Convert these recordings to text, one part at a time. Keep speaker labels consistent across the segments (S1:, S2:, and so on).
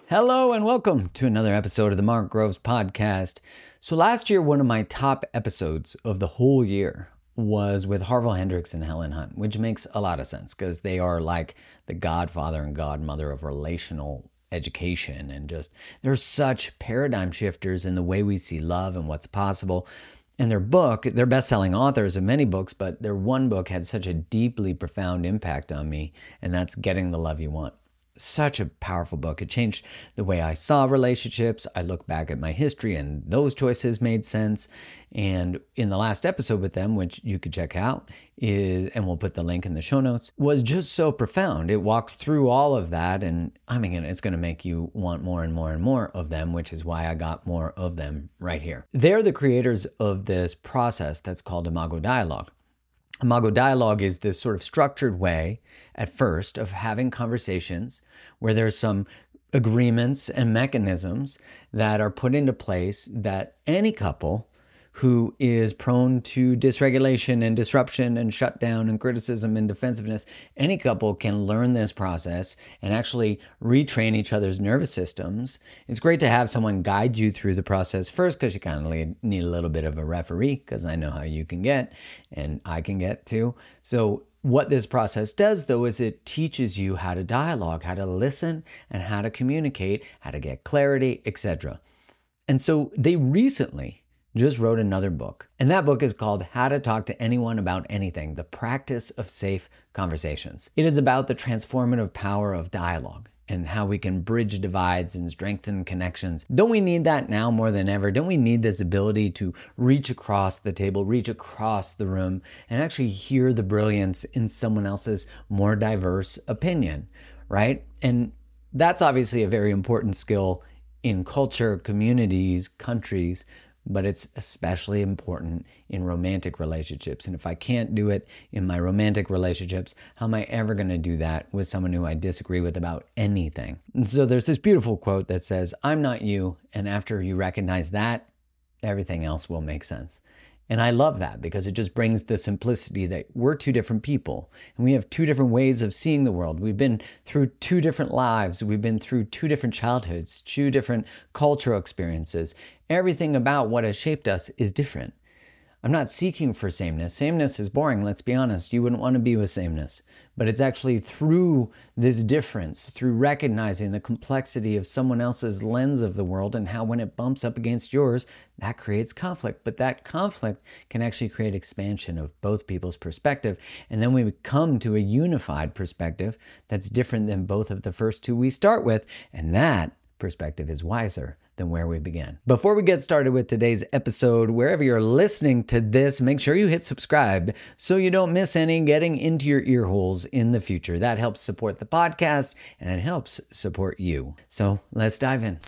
S1: Hello and welcome to another episode of the Mark Groves Podcast. So last year, one of my top episodes of the whole year was with Harville Hendrix and Helen Hunt, which makes a lot of sense because they are like the godfather and godmother of relational education, and just they're such paradigm shifters in the way we see love and what's possible. And their book, they're best-selling authors of many books, but their one book had such a deeply profound impact on me, and that's Getting the Love You Want. Such a powerful book. It changed the way I saw relationships. I look back at my history and those choices made sense. And in the last episode with them, which you could check out, and we'll put the link in the show notes, was just so profound. It walks through all of that, and I mean, it's going to make you want more and more and more of them, which is why I got more of them right here. They're the creators of this process that's called Imago Dialogue. Imago Dialogue is this sort of structured way, at first, of having conversations where there's some agreements and mechanisms that are put into place that any couple who is prone to dysregulation and disruption and shutdown and criticism and defensiveness, any couple can learn this process and actually retrain each other's nervous systems. It's great to have someone guide you through the process first, because you kind of need a little bit of a referee, because I know how you can get and I can get too. So what this process does, though, is it teaches you how to dialogue, how to listen, and how to communicate, how to get clarity, etc. And so they recently just wrote another book. And that book is called How to Talk to Anyone About Anything, The Practice of Safe Conversations. It is about the transformative power of dialogue and how we can bridge divides and strengthen connections. Don't we need that now more than ever? Don't we need this ability to reach across the table, reach across the room, and actually hear the brilliance in someone else's more diverse opinion, right? And that's obviously a very important skill in culture, communities, countries, but it's especially important in romantic relationships. And if I can't do it in my romantic relationships, how am I ever going to do that with someone who I disagree with about anything? And so there's this beautiful quote that says, "I'm not you, and after you recognize that, everything else will make sense." And I love that because it just brings the simplicity that we're two different people and we have two different ways of seeing the world. We've been through two different lives. We've been through two different childhoods, two different cultural experiences. Everything about what has shaped us is different. I'm not seeking for sameness. Sameness is boring, let's be honest. You wouldn't want to be with sameness. But it's actually through this difference, through recognizing the complexity of someone else's lens of the world and how when it bumps up against yours, that creates conflict. But that conflict can actually create expansion of both people's perspective. And then we come to a unified perspective that's different than both of the first two we start with. And that perspective is wiser than where we began. Before we get started with today's episode, wherever you're listening to this, make sure you hit subscribe so you don't miss any getting into your ear holes in the future. That helps support the podcast and it helps support you. So let's dive in.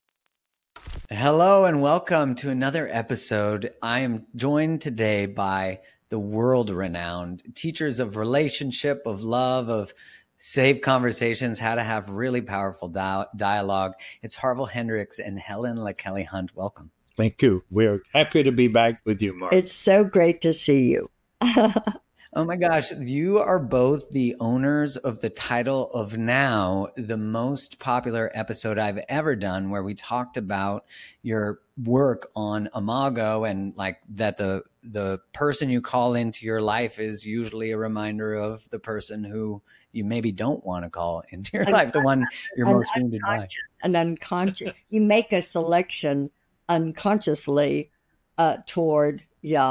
S1: Hello and welcome to another episode. I am joined today by the world-renowned teachers of relationship, of love, of safe conversations, how to have really powerful dialogue. It's Harville Hendrix and Helen LaKelly Hunt. Welcome.
S2: Thank you. We're happy to be back with you, Mark.
S3: It's so great to see you.
S1: Oh my gosh, you are both the owners of the title of now the most popular episode I've ever done, where we talked about your work on Imago and like that the person you call into your life is usually a reminder of the person who you maybe don't want to call into your life, the one you're most wounded by.
S3: And unconscious. You make a selection unconsciously toward,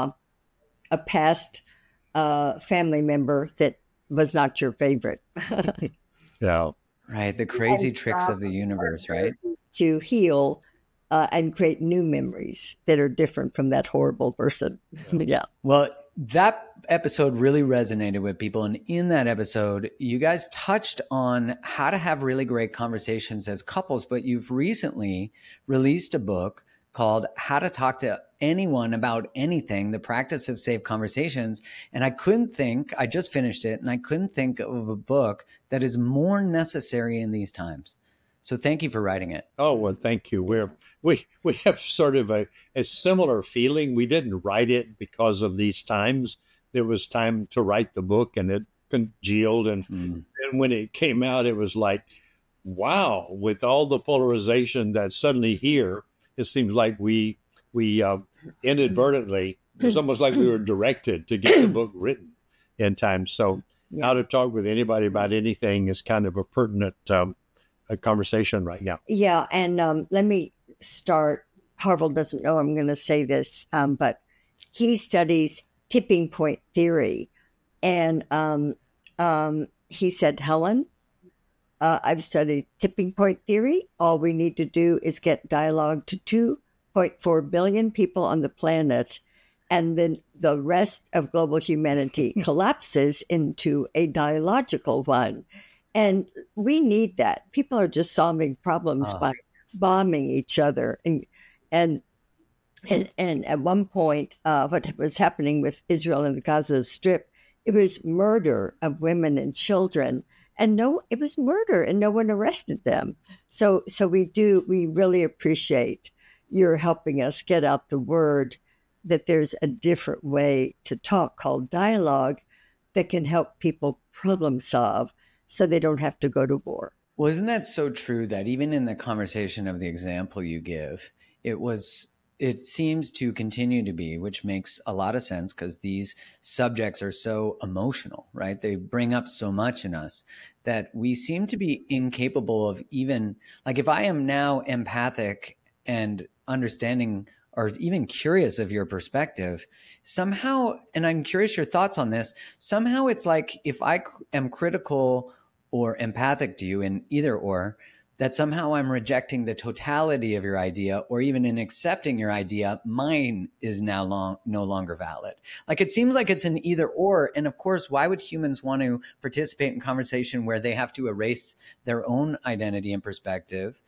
S3: a past family member that was not your favorite.
S2: Yeah.
S1: Right. The crazy tricks of the universe, right?
S3: To heal and create new memories that are different from that horrible person. Yeah.
S1: Well, that episode really resonated with people. And in that episode, you guys touched on how to have really great conversations as couples, but you've recently released a book called How to Talk to Anyone About Anything, The Practice of Safe Conversations. And I just finished it, and I couldn't think of a book that is more necessary in these times. So thank you for writing it.
S2: Oh, well, thank you. We have sort of a similar feeling. We didn't write it because of these times. There was time to write the book, and it congealed. And when it came out, it was like, wow, with all the polarization that's suddenly here, it seems like we inadvertently, it's almost like we were directed to get the book written in time. So
S3: Yeah.
S2: how to talk with anybody about anything is kind of a pertinent a conversation right now.
S3: Yeah, and let me start. Harville doesn't know I'm going to say this, but he studies tipping point theory. And he said, Helen, I've studied tipping point theory. All we need to do is get dialogue to 2.4 billion people on the planet, and then the rest of global humanity collapses into a dialogical one. And we need that. People are just solving problems by bombing each other. And at one point, what was happening with Israel and the Gaza Strip, it was murder of women and children. And it was murder, and no one arrested them. So we really appreciate your helping us get out the word that there's a different way to talk called dialogue that can help people problem solve so they don't have to go to war.
S1: Well, isn't that so true that even in the conversation of the example you give, it seems to continue to be, which makes a lot of sense because these subjects are so emotional, right? They bring up so much in us that we seem to be incapable of even, like, if I am now empathic and understanding or even curious of your perspective, somehow, and I'm curious your thoughts on this, somehow it's like if I am critical or empathic to you in either or, that somehow I'm rejecting the totality of your idea, or even in accepting your idea, mine is now no longer valid. Like, it seems like it's an either or. And of course, why would humans want to participate in conversation where they have to erase their own identity and perspective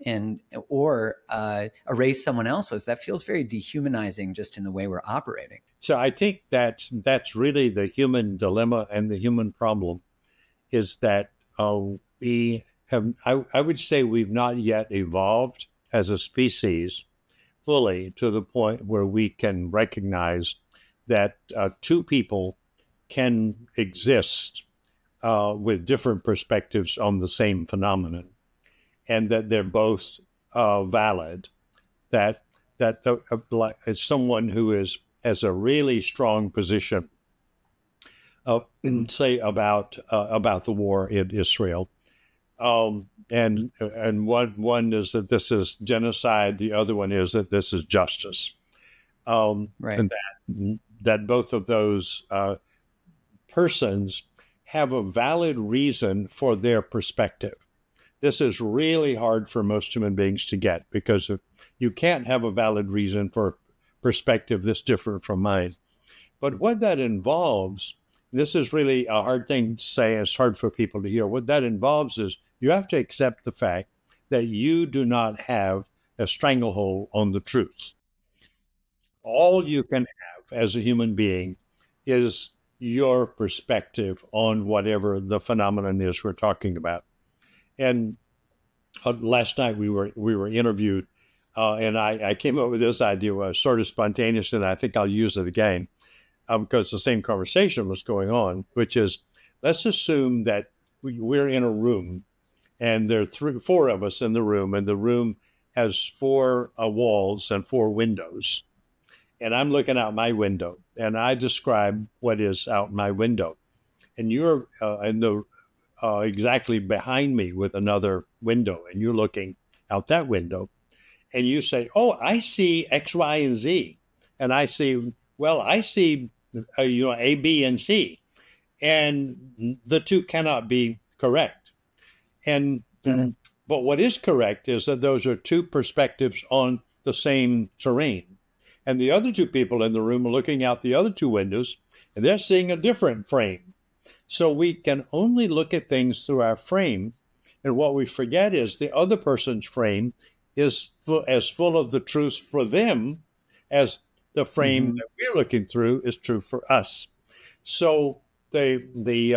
S1: or erase someone else's? That feels very dehumanizing just in the way we're operating.
S2: So I think that's really the human dilemma and the human problem, is that we have, I would say we've not yet evolved as a species fully to the point where we can recognize that two people can exist with different perspectives on the same phenomenon, and that they're both valid. As someone who has a really strong position, say about the war in Israel, and one is that this is genocide, the other one is that this is justice,
S1: right.
S2: And that both of those persons have a valid reason for their perspective. This is really hard for most human beings to get, because you can't have a valid reason for a perspective that's different from mine. But what that involves, this is really a hard thing to say, it's hard for people to hear. What that involves is you have to accept the fact that you do not have a stranglehold on the truth. All you can have as a human being is your perspective on whatever the phenomenon is we're talking about. And last night we were interviewed, and I came up with this idea, was sort of spontaneous, and I think I'll use it again. Because the same conversation was going on, which is, let's assume that we're in a room, and there are four of us in the room, and the room has four walls and four windows. And I'm looking out my window, and I describe what is out my window. And you're exactly behind me with another window, and you're looking out that window. And you say, oh, I see X, Y, and Z. And I see, well, I see A, B, and C, and the two cannot be correct. And but what is correct is that those are two perspectives on the same terrain, and the other two people in the room are looking out the other two windows, and they're seeing a different frame. So we can only look at things through our frame, and what we forget is the other person's frame is as full of the truth for them as the frame that we're looking through is true for us. So the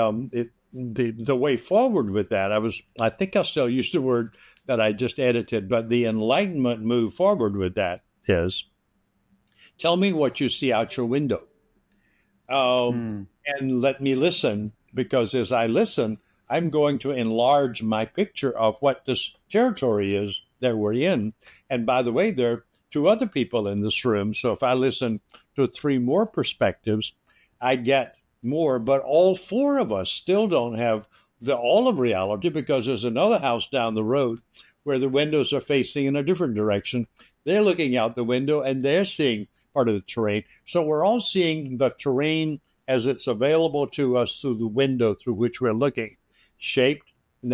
S2: way forward with that, I think I'll still use the word that I just edited, but the enlightenment move forward with that is, tell me what you see out your window, and let me listen, because as I listen, I'm going to enlarge my picture of what this territory is that we're in. And by the way, there are two other people in this room. So if I listen to three more perspectives, I get more. But all four of us still don't have all of reality, because there's another house down the road where the windows are facing in a different direction. They're looking out the window and they're seeing part of the terrain. So we're all seeing the terrain as it's available to us through the window through which we're looking, shaped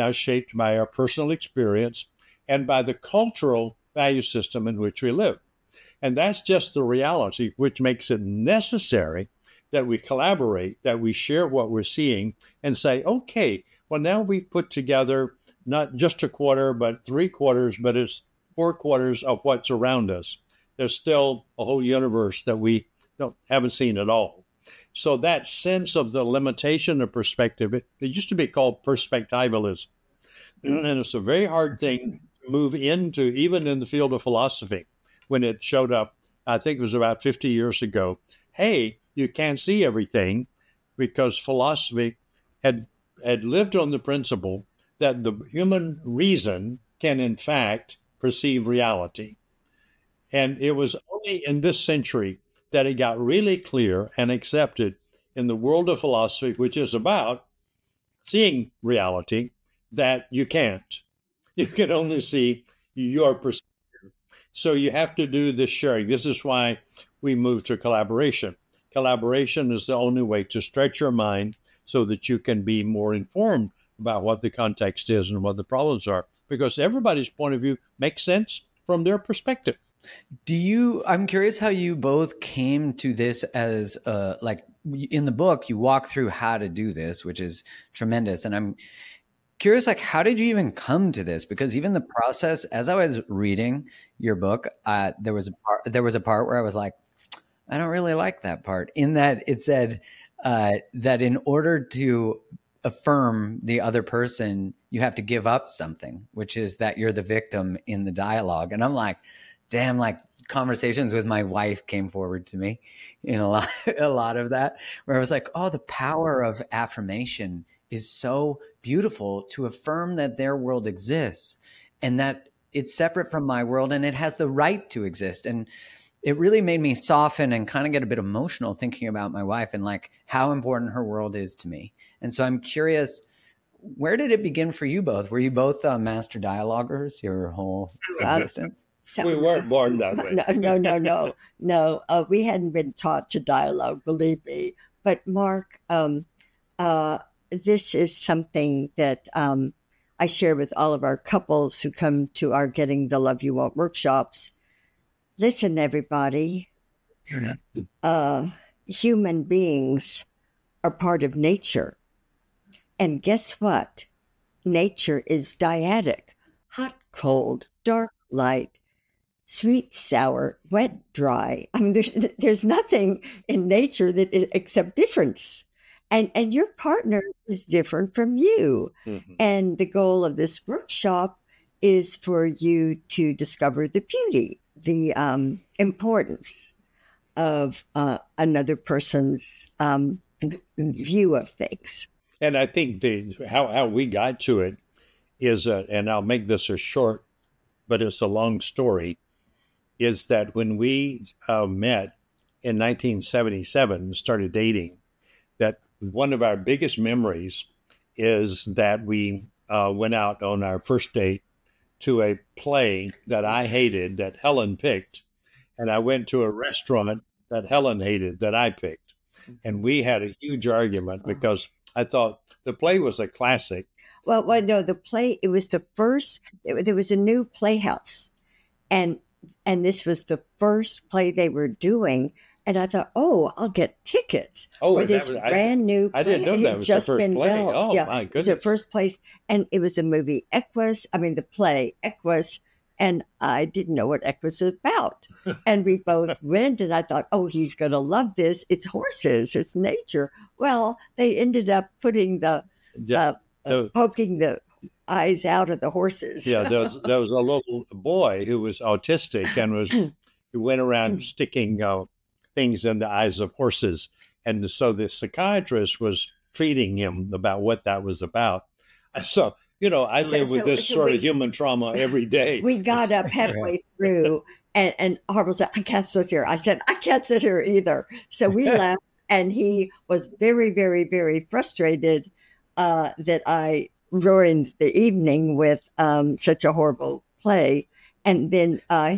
S2: by our personal experience and by the cultural value system in which we live. And that's just the reality, which makes it necessary that we collaborate, that we share what we're seeing and say, okay, well, now we've put together not just a quarter, but 3/4, but it's 4/4 of what's around us. There's still a whole universe that we haven't seen at all. So that sense of the limitation of perspective, it used to be called perspectivalism. And it's a very hard thing to move into, even in the field of philosophy. When it showed up, I think it was about 50 years ago, hey, you can't see everything, because philosophy had lived on the principle that the human reason can, in fact, perceive reality. And it was only in this century that it got really clear and accepted in the world of philosophy, which is about seeing reality, that you can't. You can only see your perspective. So you have to do this sharing. This is why we move to collaboration. Collaboration is the only way to stretch your mind so that you can be more informed about what the context is and what the problems are, because everybody's point of view makes sense from their perspective.
S1: I'm curious how you both came to this as like in the book, you walk through how to do this, which is tremendous. And I'm curious, like, how did you even come to this? Because even the process, as I was reading your book, there was a part where I was like, I don't really like that part, in that it said that in order to affirm the other person, you have to give up something, which is that you're the victim in the dialogue. And I'm like, damn, like conversations with my wife came forward to me in a lot of that, where I was like, oh, the power of affirmation is so beautiful, to affirm that their world exists and that it's separate from my world and it has the right to exist. And it really made me soften and kind of get a bit emotional thinking about my wife and like how important her world is to me. And so I'm curious, where did it begin for you both? Were you both master dialoguers your whole existence?
S2: We weren't born that way.
S3: No. We hadn't been taught to dialogue, believe me. But Mark, this is something that I share with all of our couples who come to our Getting the Love You Want workshops. Listen, everybody, human beings are part of nature. And guess what? Nature is dyadic: hot, cold, dark, light, sweet, sour, wet, dry. I mean, there's nothing in nature that is except difference. And your partner is different from you. Mm-hmm. And the goal of this workshop is for you to discover the beauty, the importance of another person's view of things.
S2: And I think how we got to it is, and I'll make this a short, but it's a long story, is that when we met in 1977 and started dating, that one of our biggest memories is that we went out on our first date to a play that I hated that Helen picked, and I went to a restaurant that Helen hated that I picked. And we had a huge argument because I thought the play was a classic.
S3: Well, no, the play, it was the first, there was a new playhouse, and this was the first play they were doing. And I thought, I'll get tickets for this brand new play.
S2: I didn't know that was the first play. Oh, yeah, my goodness. It was
S3: the first place. And it was the movie the play Equus. And I didn't know what Equus was about. And we both went, and I thought, he's going to love this. It's horses. It's nature. Well, they ended up putting poking the eyes out of the horses.
S2: Yeah, there was a little boy who was autistic and who went around sticking things in the eyes of horses. And so the psychiatrist was treating him about what that was about. So, I live with this sort of human trauma every day.
S3: We got up halfway through, and Harville said, "I can't sit here." I said, "I can't sit here either." So we left, and he was very, very, very frustrated that I ruined the evening with such a horrible play. And then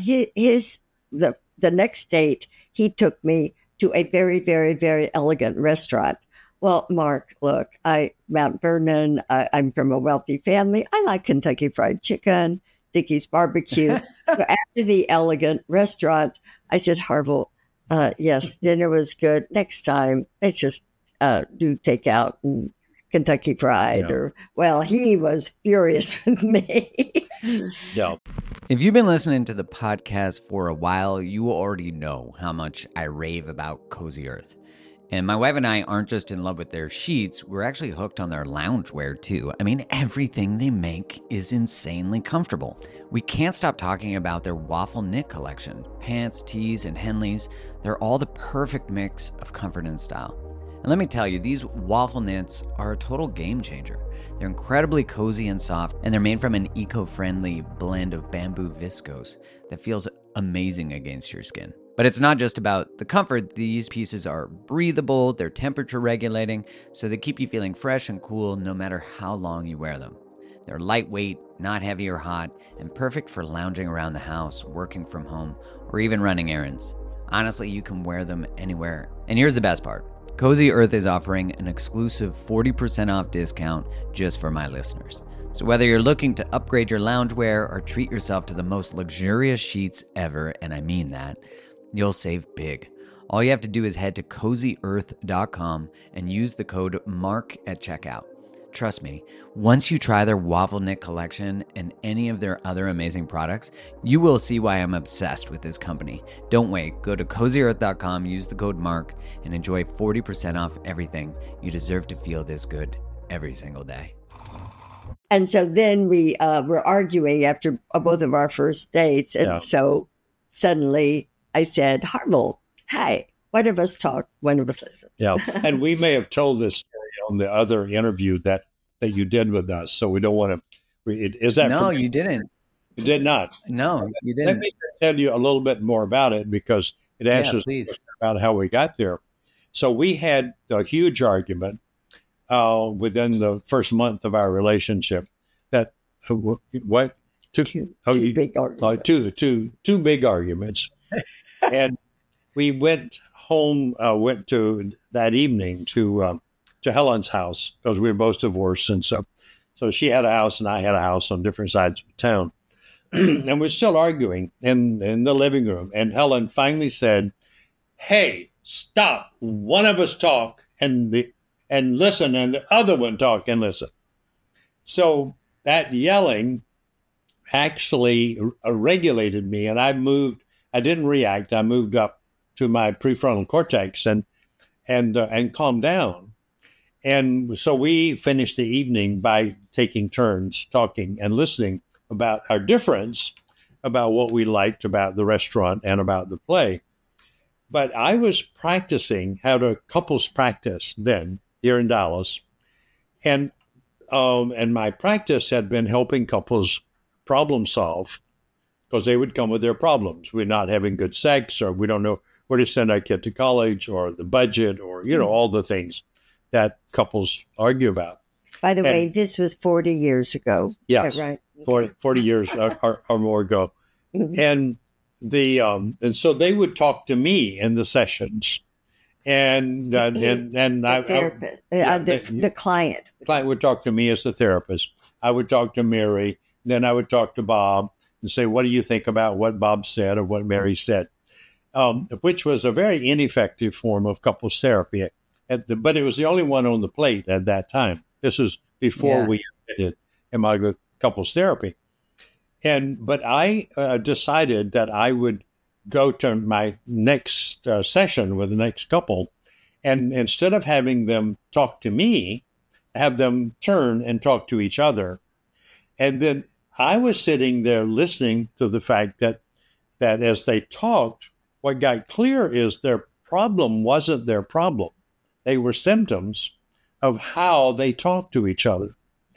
S3: the next date, he took me to a very, very, very elegant restaurant. Well, Mark, look, Mount Vernon, I'm from a wealthy family. I like Kentucky Fried Chicken, Dickey's Barbecue. So after the elegant restaurant, I said, Harville, yes, dinner was good. Next time, let's just do takeout and Kentucky Fried. He was furious with me.
S2: Yeah.
S1: If you've been listening to the podcast for a while, you already know how much I rave about Cozy Earth. And my wife and I aren't just in love with their sheets, we're actually hooked on their loungewear too. I mean, everything they make is insanely comfortable. We can't stop talking about their waffle knit collection. Pants, tees, and Henleys, they're all the perfect mix of comfort and style. And let me tell you, these waffle knits are a total game changer. They're incredibly cozy and soft, and they're made from an eco-friendly blend of bamboo viscose that feels amazing against your skin. But it's not just about the comfort. These pieces are breathable, they're temperature regulating, so they keep you feeling fresh and cool no matter how long you wear them. They're lightweight, not heavy or hot, and perfect for lounging around the house, working from home, or even running errands. Honestly, you can wear them anywhere. And here's the best part. Cozy Earth is offering an exclusive 40% off discount just for my listeners. So whether you're looking to upgrade your loungewear or treat yourself to the most luxurious sheets ever, and I mean that, you'll save big. All you have to do is head to CozyEarth.com and use the code MARK at checkout. Trust me, once you try their waffle knit collection and any of their other amazing products, you will see why I'm obsessed with this company. Don't wait. Go to CozyEarth.com, use the code MARK, and enjoy 40% off everything. You deserve to feel this good every single day.
S3: And so then we were arguing after both of our first dates. And so suddenly I said, Harville, hi, one of us talk, one of us listen.
S2: Yeah. And we may have told this story on the other interview that you did with us. So we don't want to. Is that
S1: No, you didn't.
S2: You did not.
S1: No, you didn't.
S2: Let me tell you a little bit more about it because it answers about how we got there. So we had a huge argument within the first month of our relationship. That two big arguments. Two big arguments. And we went home, went to that evening to Helen's house because we were both divorced. And so she had a house and I had a house on different sides of town. And we're still arguing in the living room. And Helen finally said, hey, stop. One of us talk and listen, and the other one talk and listen. So that yelling actually regulated me, and I didn't react. I moved up to my prefrontal cortex and calmed down. And so we finished the evening by taking turns talking and listening about our difference, about what we liked about the restaurant and about the play. But I was practicing how to couples practice then here in Dallas. And my practice had been helping couples problem solve because they would come with their problems. We're not having good sex, or we don't know where to send our kid to college, or the budget, or, all the things that couples argue about.
S3: By the way, this was 40 years ago.
S2: Yes,
S3: right?
S2: 40 years or more ago. Mm-hmm. And so they would talk to me in the sessions. And the
S3: client.
S2: The client would talk to me as the therapist. I would talk to Mary. Then I would talk to Bob and say, what do you think about what Bob said or what Mary said? Which was a very ineffective form of couples therapy. But it was the only one on the plate at that time. This was before we did Imago couples therapy. But I decided that I would go to my next session with the next couple, and instead of having them talk to me, have them turn and talk to each other. And then I was sitting there listening to the fact that as they talked, what got clear is their problem wasn't their problem. They were symptoms of how they talked to each other.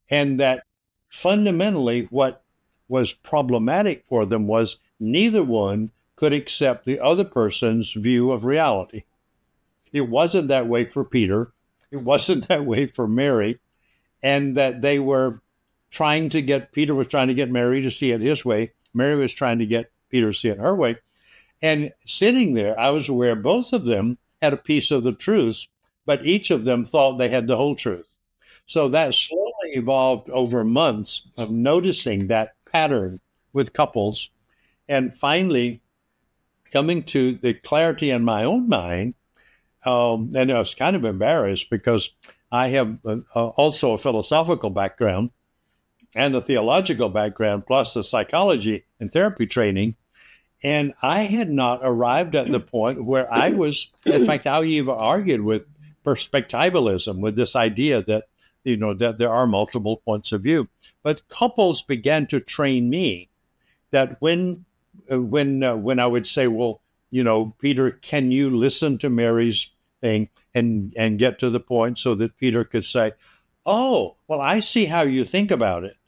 S2: and that fundamentally what was problematic for them was neither one could accept the other person's view of reality. It wasn't that way for Peter. It wasn't that way for Mary. And that they were Peter was trying to get Mary to see it his way. Mary was trying to get Peter to see it her way. And sitting there, I was aware both of them had a piece of the truth, but each of them thought they had the whole truth. So that slowly evolved over months of noticing that pattern with couples, and finally coming to the clarity in my own mind. And I was kind of embarrassed because I have also a philosophical background and a theological background, plus the psychology and therapy training. And I had not arrived at the point where I was, in fact, I even argued with perspectivalism, with this idea that, that there are multiple points of view. But couples began to train me that when I would say, well, Peter, can you listen to Mary's thing and get to the point, so that Peter could say, oh, well, I see how you think about it.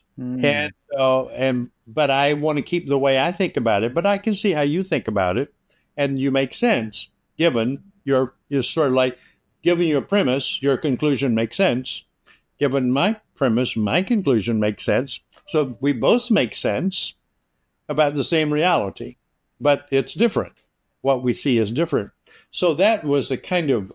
S2: But I want to keep the way I think about it, but I can see how you think about it. And you make sense, given it's sort of like giving you a premise, your conclusion makes sense. Given my premise, my conclusion makes sense. So we both make sense about the same reality, but it's different. What we see is different. So that was a kind of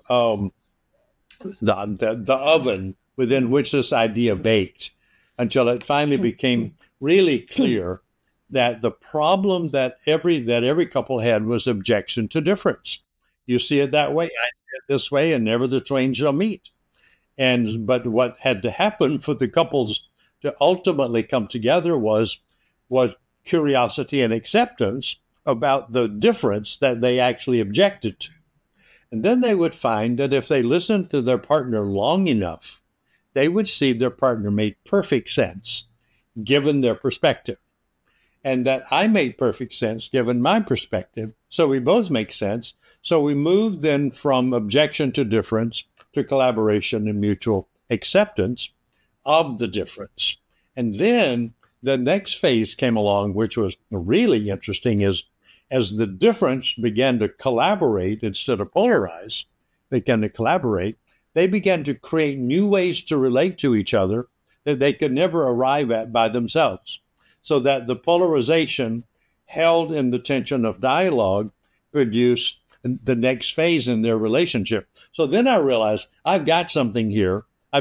S2: the oven within which this idea baked, until it finally became really clear that the problem that every couple had was objection to difference. You see it that way, I see it this way, and never the twain shall meet. But what had to happen for the couples to ultimately come together was curiosity and acceptance about the difference that they actually objected to. And then they would find that if they listened to their partner long enough, they would see their partner made perfect sense, given their perspective. And that I made perfect sense, given my perspective. So we both make sense. So we moved then from objection to difference to collaboration and mutual acceptance of the difference. And then the next phase came along, which was really interesting, is as the difference began to collaborate instead of polarize, began to collaborate, they began to create new ways to relate to each other that they could never arrive at by themselves. So that the polarization held in the tension of dialogue produced the next phase in their relationship. So then I realized I've got something here.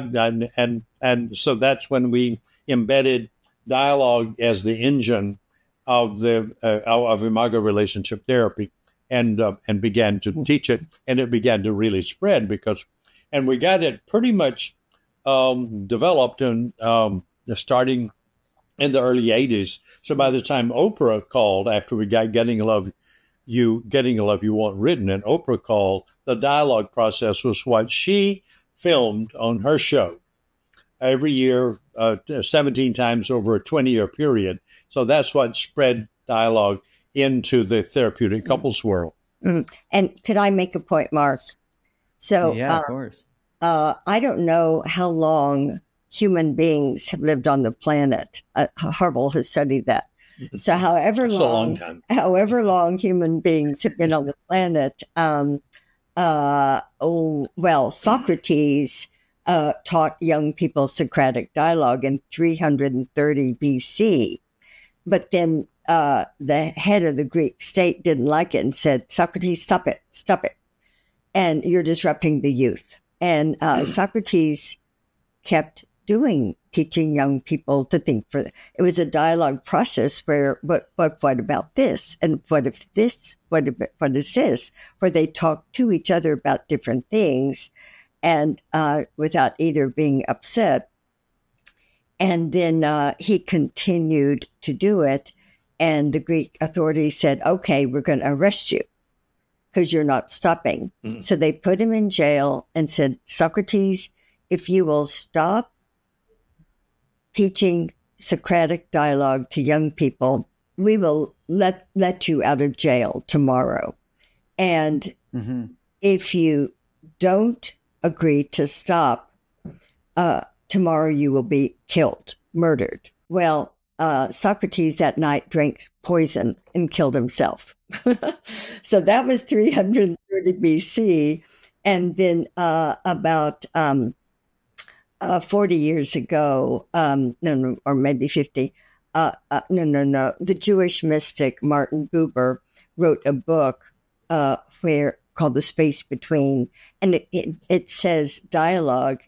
S2: And so that's when we embedded dialogue as the engine of Imago relationship therapy, and began to teach it, and it began to really spread and we got it pretty much developed and starting in the early 80s. So by the time Oprah called, after we got Getting a Love You Want written, and Oprah called, the dialogue process was what she filmed on her show every year, 17 times over a 20-year period. So that's what spread dialogue into the therapeutic couples world.
S3: And could I make a point, Mark? So,
S1: yeah, of course.
S3: I don't know how long human beings have lived on the planet. Harville has studied that. So, however long human beings have been on the planet, Socrates taught young people Socratic dialogue in 330 BC. But then the head of the Greek state didn't like it and said, Socrates, stop it. And you're disrupting the youth. And Socrates kept teaching young people to think it was a dialogue process where, what about this? And what if this? What is this? Where they talk to each other about different things and without either being upset. And then he continued to do it. And the Greek authorities said, okay, we're going to arrest you because you're not stopping. Mm-hmm. So they put him in jail and said, Socrates, if you will stop teaching Socratic dialogue to young people, we will let you out of jail tomorrow. And if you don't agree to stop, tomorrow you will be killed, murdered. Well, Socrates that night drank poison and killed himself. So that was 330 BC. And then about 40 years ago, no, or maybe 50, no. The Jewish mystic Martin Buber wrote a book where called The Space Between, and it says dialogue.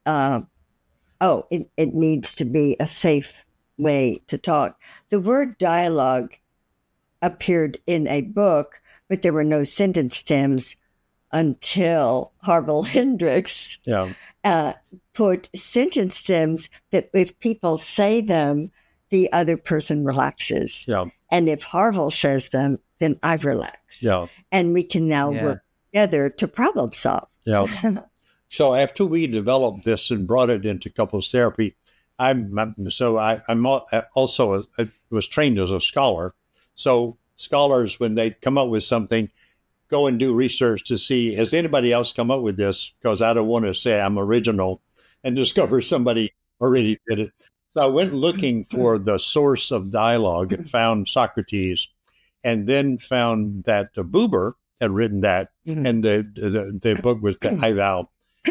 S3: It needs to be a safe way to talk. The word dialogue appeared in a book, but there were no sentence stems until Harville Hendrix put sentence stems that if people say them, the other person relaxes.
S2: Yeah.
S3: And if Harville says them, then I relax.
S2: Yeah.
S3: And we can now work together to problem solve.
S2: Yeah. So after we developed this and brought it into couples therapy, I also was trained as a scholar. So scholars, when they come up with something, go and do research to see, has anybody else come up with this? Because I don't want to say I'm original and discover somebody already did it. So I went looking for the source of dialogue and found Socrates, and then found that Buber had written that, and the book was the I Vow.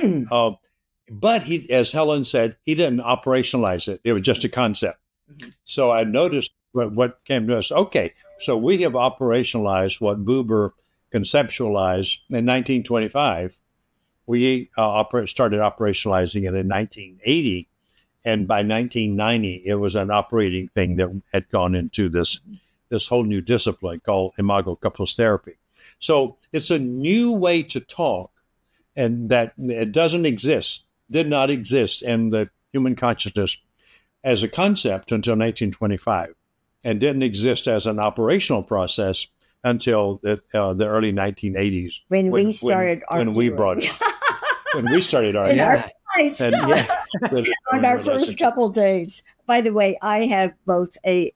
S2: But he, as Helen said, he didn't operationalize it. It was just a concept. So I noticed what came to us. Okay, so we have operationalized what Buber conceptualized in 1925. We started operationalizing it in 1980. And by 1990, it was an operating thing that had gone into this whole new discipline called Imago Couples Therapy. So it's a new way to talk, and that it did not exist in the human consciousness as a concept until 1925, and didn't exist as an operational process until the early 1980s.
S3: When we started arguing.
S2: When we brought it. When we started arguing.
S3: In our fights. On our first couple days. By the way, I have both a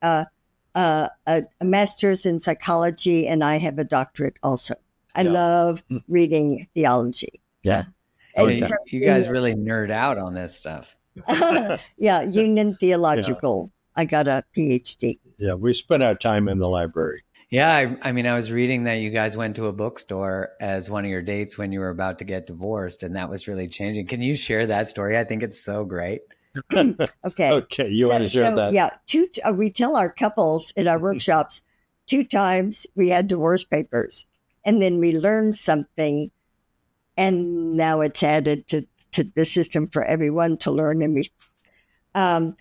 S3: master's in psychology, and I have a doctorate also. I love reading theology.
S2: Yeah.
S1: You guys really nerd out on this stuff.
S3: Yeah, Union Theological. I got a PhD.
S2: Yeah, we spent our time in the library.
S1: Yeah, I mean, I was reading that you guys went to a bookstore as one of your dates when you were about to get divorced, and that was really changing. Can you share that story? I think it's so great.
S3: Okay.
S2: You want to share that?
S3: Yeah, we tell our couples in our workshops 2 times we had divorce papers, and then we learned something, and now it's added to the system for everyone to learn. And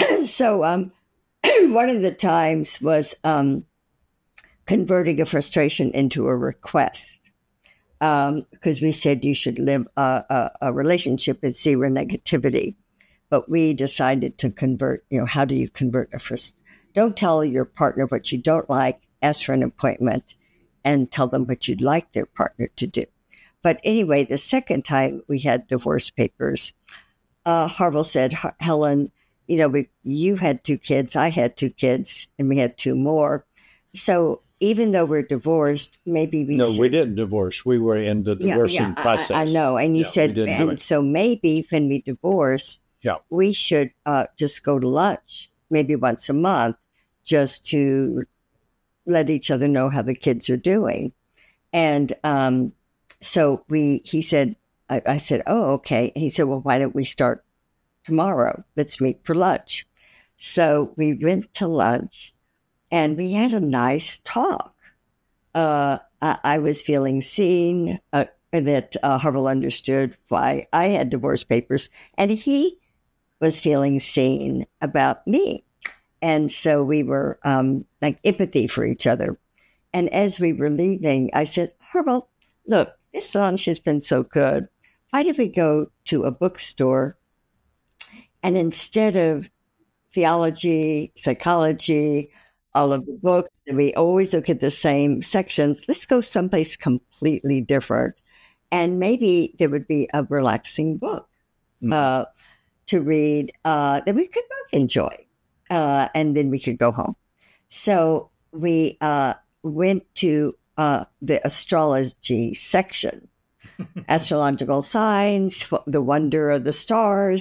S3: one of the times was converting a frustration into a request, because we said you should live a relationship with zero negativity. But we decided to convert, how do you convert don't tell your partner what you don't like, ask for an appointment, and tell them what you'd like their partner to do. But anyway, the second time we had divorce papers, Harville said, Helen, you had 2 kids, I had 2 kids, and we had 2 more. So even though we're divorced, maybe we should.
S2: We didn't divorce. We were in the divorcing process.
S3: I know. And you said, and so maybe when we divorce, we should just go to lunch, maybe once a month, just to let each other know how the kids are doing. And so he said, I said, oh, okay. And he said, well, why don't we start tomorrow? Let's meet for lunch. So we went to lunch, and we had a nice talk. I was feeling seen, that Harville understood why I had divorce papers, and he was feeling seen about me. And so we were like empathy for each other. And as we were leaving, I said, Harville, look, this lunch has been so good. Why don't we go to a bookstore, and instead of theology, psychology, all of the books, and we always look at the same sections, let's go someplace completely different. And maybe there would be a relaxing book to read that we could both enjoy. And then we could go home. So we went to the astrology section, astrological signs, the wonder of the stars.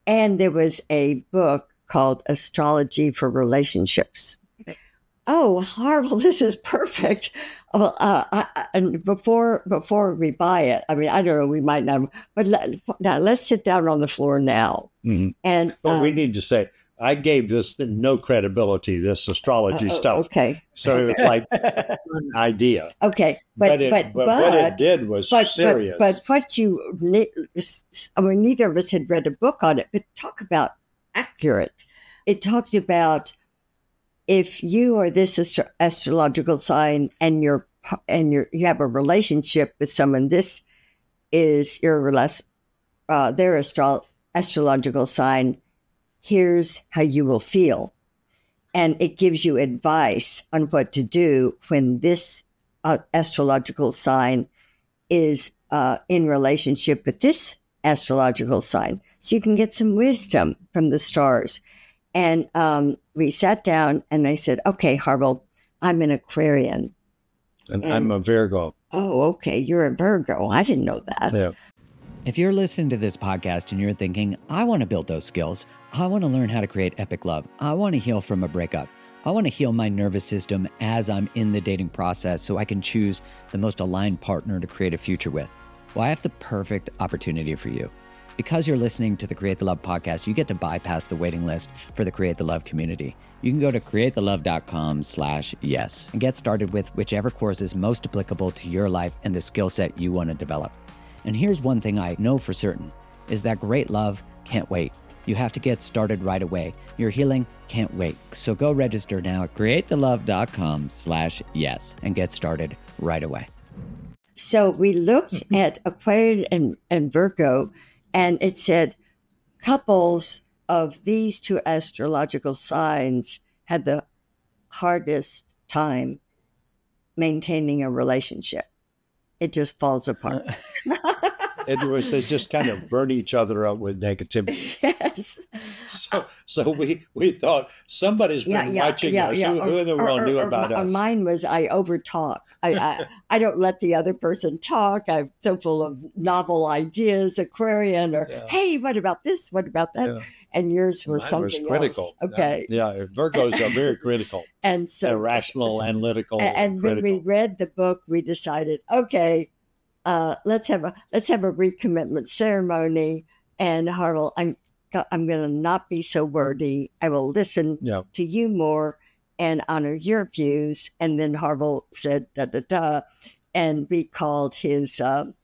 S3: And there was a book called Astrology for Relationships. Oh, Harville, this is perfect. Well, and before we buy it, I mean, I don't know, we might not, but now let's sit down on the floor now.
S2: Mm-hmm.
S3: And
S2: but we need to say, I gave this no credibility, this astrology stuff.
S3: Okay.
S2: So it was like an idea.
S3: Okay.
S2: But what it did was serious.
S3: But what I mean, neither of us had read a book on it, but talk about accurate. It talked about if you are this astrological sign and you have a relationship with someone, this is their astrological sign. Here's how you will feel. And it gives you advice on what to do when this astrological sign is in relationship with this astrological sign. So you can get some wisdom from the stars. And we sat down and I said, okay, Harville, I'm an Aquarian.
S2: And I'm a Virgo.
S3: Oh, okay. You're a Virgo. I didn't know that.
S2: Yeah.
S1: If you're listening to this podcast and you're thinking, I want to build those skills, I want to learn how to create epic love, I want to heal from a breakup, I want to heal my nervous system as I'm in the dating process so I can choose the most aligned partner to create a future with, well, I have the perfect opportunity for you. Because you're listening to the Create the Love podcast, you get to bypass the waiting list for the Create the Love community. You can go to createthelove.com/yes and get started with whichever course is most applicable to your life and the skill set you want to develop. And here's one thing I know for certain, is that great love can't wait. You have to get started right away. Your healing can't wait. So go register now at createthelove.com/yes and get started right away.
S3: So we looked at Aquarian and Virgo, and it said couples of these two astrological signs had the hardest time maintaining a relationship. It just falls apart.
S2: They just kind of burn each other up with negativity.
S3: Yes.
S2: So we thought somebody's been watching us. Who in the world knew about us?
S3: Mine was I overtalk. I don't let the other person talk. I'm so full of novel ideas, Aquarian, or hey, what about this? What about that? Yeah. And yours was something
S2: was critical.
S3: Else. Okay.
S2: Yeah, Virgos are very critical.
S3: And so
S2: rational, analytical.
S3: And when we read the book, we decided, okay, let's have a recommitment ceremony. And Harville, I'm going to not be so wordy. I will listen to you more and honor your views. And then Harville said, and we called his,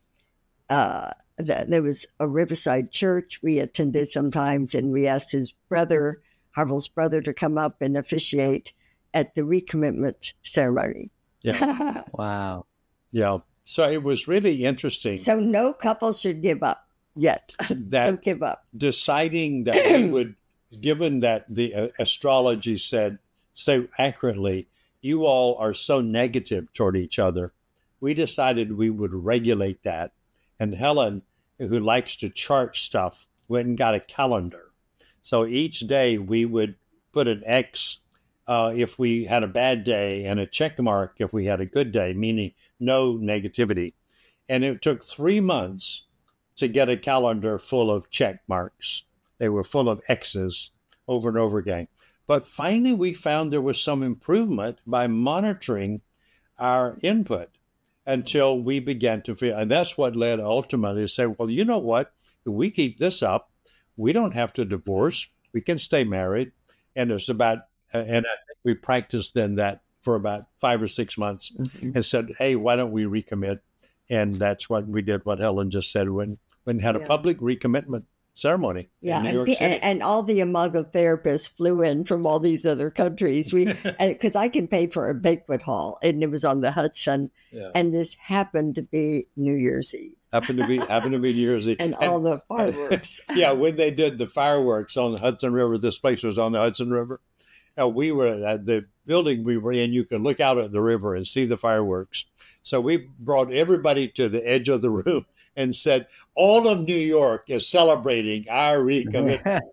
S3: there was a Riverside church we attended sometimes, and we asked his brother, Harville's brother, to come up and officiate at the recommitment ceremony.
S2: Yeah.
S1: Wow.
S2: Yeah. So it was really interesting.
S3: So no couple should give up yet. Don't give up.
S2: Deciding that we would, given that the astrology said so accurately, you all are so negative toward each other, we decided we would regulate that. And Helen, who likes to chart stuff, went and got a calendar. So each day we would put an X if we had a bad day and a check mark if we had a good day, meaning no negativity. And it took 3 months to get a calendar full of check marks. They were full of X's over and over again. But finally, we found there was some improvement by monitoring our input until we began to feel, and that's what led ultimately to say, well, you know what? If we keep this up, we don't have to divorce. We can stay married. And it's about, and I think we practiced then that for about 5 or 6 months and said, hey, why don't we recommit? And that's what we did, what Helen just said, when had a public recommitment ceremony in New York City.
S3: And all the Imago therapists flew in from all these other countries. Because I can pay for a banquet hall, and it was on the Hudson, and this happened to be New Year's Eve.
S2: Happened to be New Year's Eve.
S3: And all the fireworks.
S2: When they did the fireworks on the Hudson River, this place was on the Hudson River. We were at the building we were in, you could look out at the river and see the fireworks. So we brought everybody to the edge of the room and said, all of New York is celebrating our recommitment.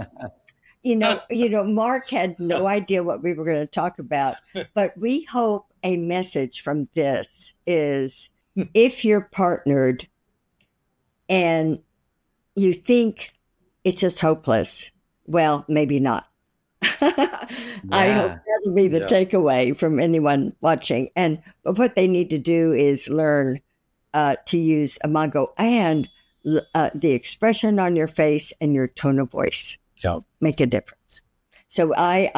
S3: Mark had no idea what we were going to talk about, but we hope a message from this is if you're partnered and you think it's just hopeless. Well, maybe not. I hope
S1: Yeah.
S3: that'll be the
S2: Yeah.
S3: takeaway from anyone watching. But what they need to do is learn to use imago and the expression on your face and your tone of voice.
S2: Yeah.
S3: Make a difference. So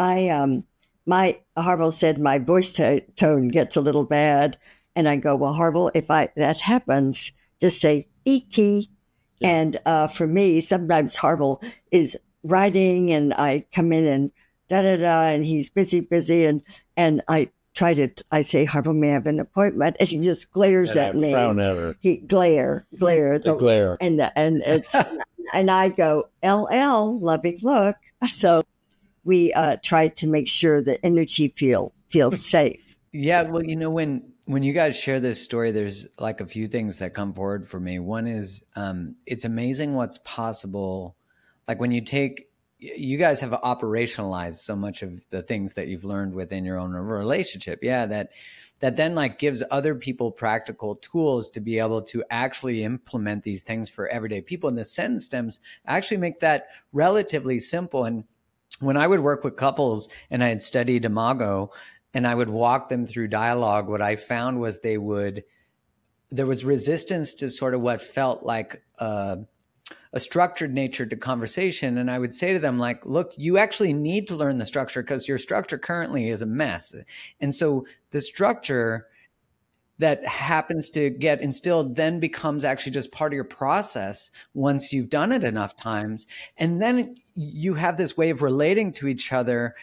S3: my Harville said my voice tone gets a little bad, and I go, well, Harville, if that happens, just say ET.
S2: Yeah.
S3: And for me, sometimes Harville is writing, and I come in and da da da, and he's busy, and I say, Harville, may I have an appointment? And he just glares
S2: And
S3: at
S2: I
S3: me.
S2: frown at her.
S3: He glare,
S2: The glare.
S3: and it's and I go, LL, loving look. So we try to make sure the energy feels safe.
S1: Yeah, well, when you guys share this story, there's like a few things that come forward for me. One is it's amazing what's possible. Like when you guys have operationalized so much of the things that you've learned within your own relationship. Yeah, that then like gives other people practical tools to be able to actually implement these things for everyday people. And the sentence stems actually make that relatively simple. And when I would work with couples and I had studied Imago and I would walk them through dialogue, what I found was there was resistance to sort of what felt like a structured nature to conversation. And I would say to them, like, look, you actually need to learn the structure because your structure currently is a mess. And so the structure that happens to get instilled then becomes actually just part of your process once you've done it enough times. And then you have this way of relating to each other,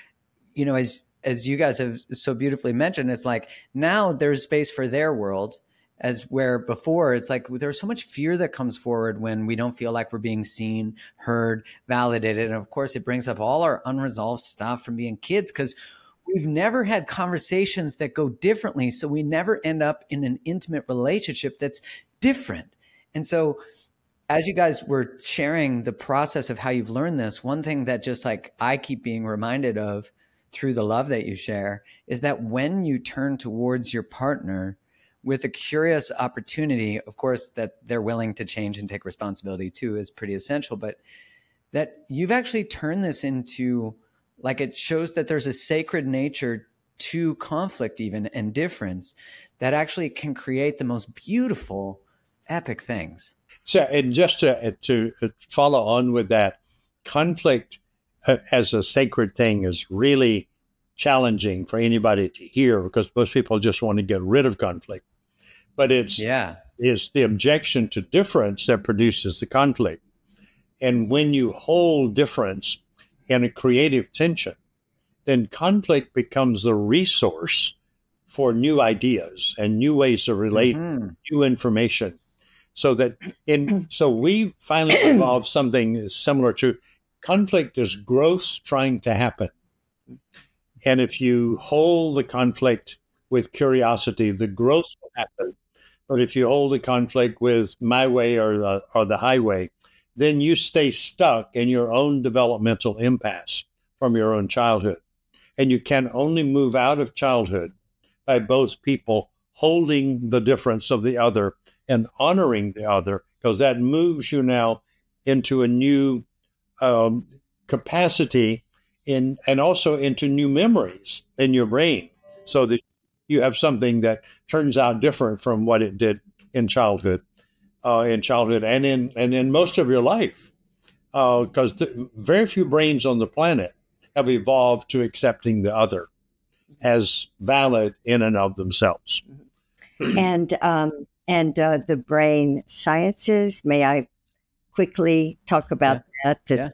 S1: as you guys have so beautifully mentioned. It's like now there's space for their world, as where before it's like there's so much fear that comes forward when we don't feel like we're being seen, heard, validated. And of course, it brings up all our unresolved stuff from being kids because we've never had conversations that go differently. So we never end up in an intimate relationship that's different. And so as you guys were sharing the process of how you've learned this, one thing that just like I keep being reminded of through the love that you share is that when you turn towards your partner with a curious opportunity, of course, that they're willing to change and take responsibility too is pretty essential, but that you've actually turned this into, like, it shows that there's a sacred nature to conflict even and difference that actually can create the most beautiful, epic things.
S2: So, and just to follow on with that, conflict as a sacred thing is really challenging for anybody to hear because most people just want to get rid of conflict. But it's the objection to difference that produces the conflict. And when you hold difference in a creative tension, then conflict becomes the resource for new ideas and new ways to relate, new information. So we finally evolved something similar to conflict is growth trying to happen. And if you hold the conflict with curiosity, the growth will happen. But if you hold the conflict with my way or the highway, then you stay stuck in your own developmental impasse from your own childhood. And you can only move out of childhood by both people holding the difference of the other and honoring the other, because that moves you now into a new capacity and also into new memories in your brain, so that you have something that turns out different from what it did in childhood, and in most of your life, because very few brains on the planet have evolved to accepting the other as valid in and of themselves.
S3: And the brain sciences, may I quickly talk about that? The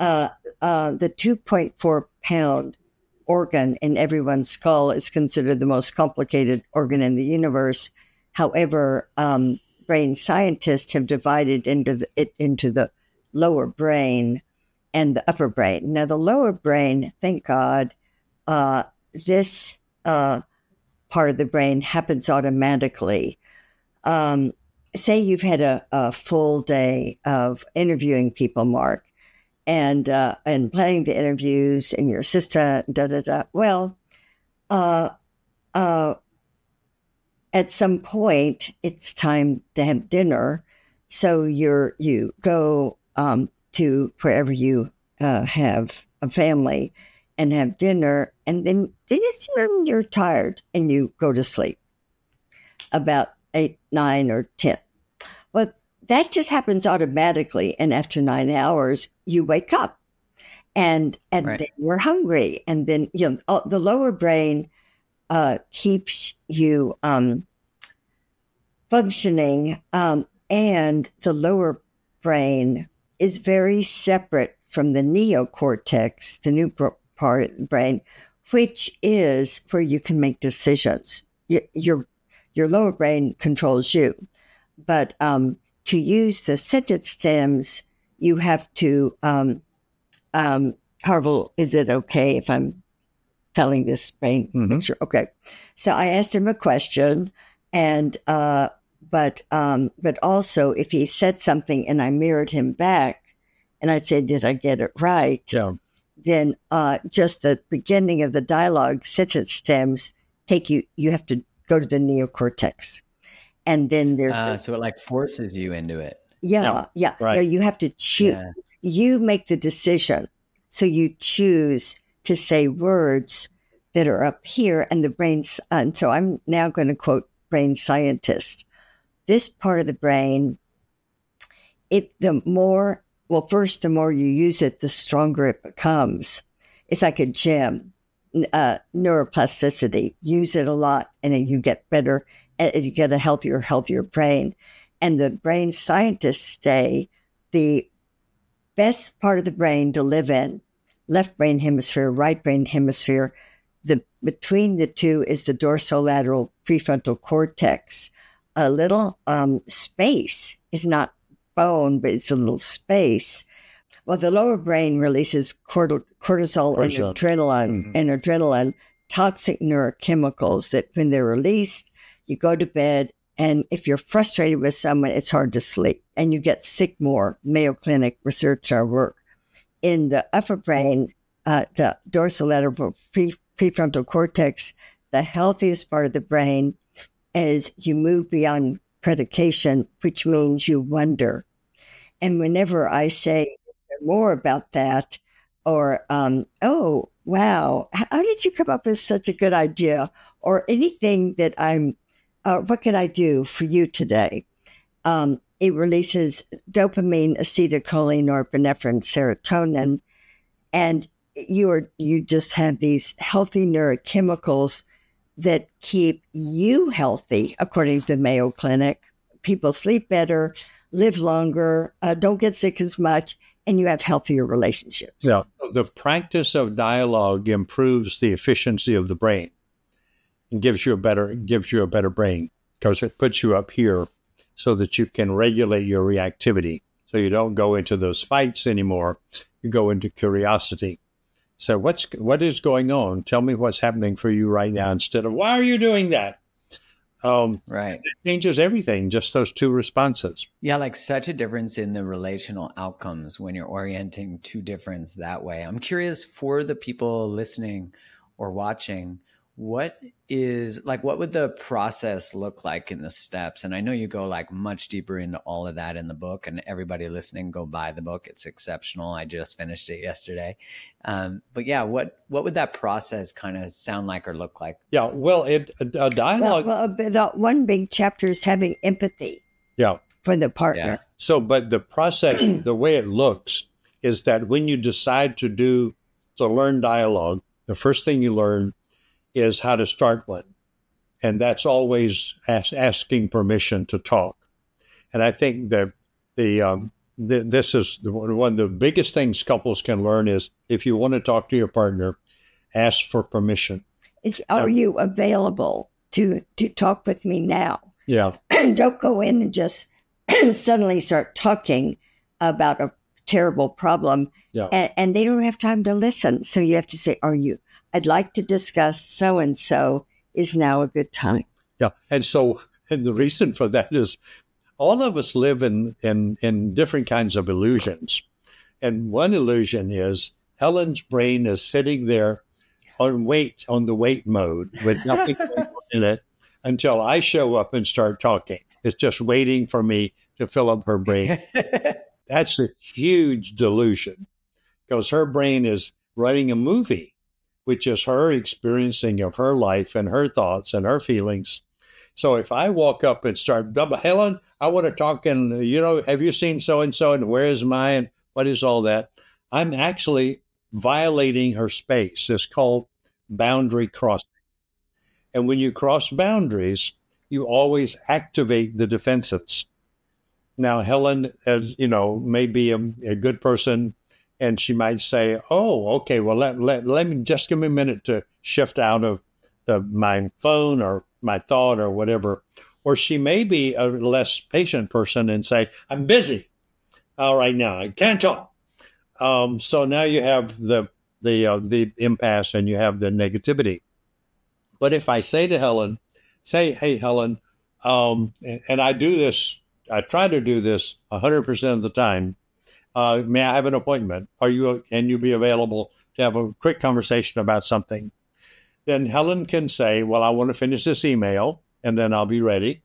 S3: 2.4 pound organ in everyone's skull is considered the most complicated organ in the universe. However, brain scientists have divided it into the lower brain and the upper brain. Now, the lower brain, thank God, this part of the brain happens automatically. Say you've had a full day of interviewing people, Mark, and planning the interviews, and your sister, Well, at some point, it's time to have dinner. So you go to wherever you have a family and have dinner, and then you're tired and you go to sleep about 8, 9, or 10. Well, that just happens automatically, and after 9 hours, you wake up, and
S1: Right.
S3: then we're hungry, and then the lower brain keeps you functioning, and the lower brain is very separate from the neocortex, the new part of the brain, which is where you can make decisions. Your lower brain controls you, but to use the sentence stems, you have to. Harville, is it okay if I'm telling this brain picture? Okay, so I asked him a question, and but also if he said something and I mirrored him back, and I'd say, "Did I get it right?"
S2: Yeah.
S3: Then just the beginning of the dialogue, sentence stems take you. You have to go to the neocortex, and then there's
S1: so it like forces you into it.
S3: yeah.
S2: Right.
S3: You have to choose.
S1: Yeah.
S3: You make the decision, so you choose to say words that are up here, and the brain's. And so I'm now going to quote brain scientist. This part of the brain, the more you use it, the stronger it becomes. It's like a gym, neuroplasticity. Use it a lot, and then you get better. You get a healthier brain. And the brain scientists say the best part of the brain to live in, left brain hemisphere, right brain hemisphere, between the two is the dorsolateral prefrontal cortex. A little space is not bone, but it's a little space. Well, the lower brain releases cortisol and adrenaline, toxic neurochemicals that when they're released, you go to bed. And if you're frustrated with someone, it's hard to sleep and you get sick more. Mayo Clinic research our work. In the upper brain, the dorsolateral prefrontal cortex, the healthiest part of the brain, is you move beyond predication, which means you wonder. And whenever I say more about that, or, oh, wow, how did you come up with such a good idea? Or anything that what can I do for you today? It releases dopamine, acetylcholine, norepinephrine, serotonin, and you just have these healthy neurochemicals that keep you healthy, according to the Mayo Clinic. People sleep better, live longer, don't get sick as much, and you have healthier relationships.
S2: Yeah, the practice of dialogue improves the efficiency of the brain and gives you a better brain, because it puts you up here so that you can regulate your reactivity. So you don't go into those fights anymore. You go into curiosity. So what is going on? Tell me what's happening for you right now, instead of why are you doing that?
S1: Right.
S2: It changes everything, just those two responses.
S1: Yeah, like such a difference in the relational outcomes when you're orienting to difference that way. I'm curious, for the people listening or watching, what would the process look like in the steps? And I know you go like much deeper into all of that in the book, and everybody listening, go buy the book. It's exceptional. I just finished it yesterday. But yeah, what would that process kind of sound like or look like?
S2: Yeah, well, a dialogue.
S3: The one big chapter is having empathy.
S2: Yeah.
S3: For the partner.
S2: Yeah. So, but the process, the way it looks is that when you decide to learn dialogue, the first thing you learn is how to start one. And that's always asking permission to talk. And I think that this is one of the biggest things couples can learn is, if you want to talk to your partner, ask for permission.
S3: Are you available to talk with me now?
S2: Yeah.
S3: Don't go in and just suddenly start talking about a terrible problem.
S2: Yeah.
S3: And they don't have time to listen. So you have to say, I'd like to discuss so-and-so. Is now a good time? Yeah.
S2: And the reason for that is all of us live in different kinds of illusions. And one illusion is Helen's brain is sitting there on the wait mode with nothing in it until I show up and start talking. It's just waiting for me to fill up her brain. That's a huge delusion because her brain is writing a movie, which is her experiencing of her life and her thoughts and her feelings. So if I walk up and start, Helen, I want to talk, and have you seen so and so, and where is mine? What is all that? I'm actually violating her space. It's called boundary crossing. And when you cross boundaries, you always activate the defenses. Now, Helen, as may be a good person, and she might say, "Oh, okay. Well, let me just give me a minute to shift out of my phone or my thought or whatever." Or she may be a less patient person and say, "I'm busy. All right, now I can't talk." So now you have the impasse and you have the negativity. But if I say to Helen, "Hey, Helen," and I do this, I try to do this 100% of the time. May I have an appointment? Can you be available to have a quick conversation about something? Then Helen can say, "Well, I want to finish this email and then I'll be ready."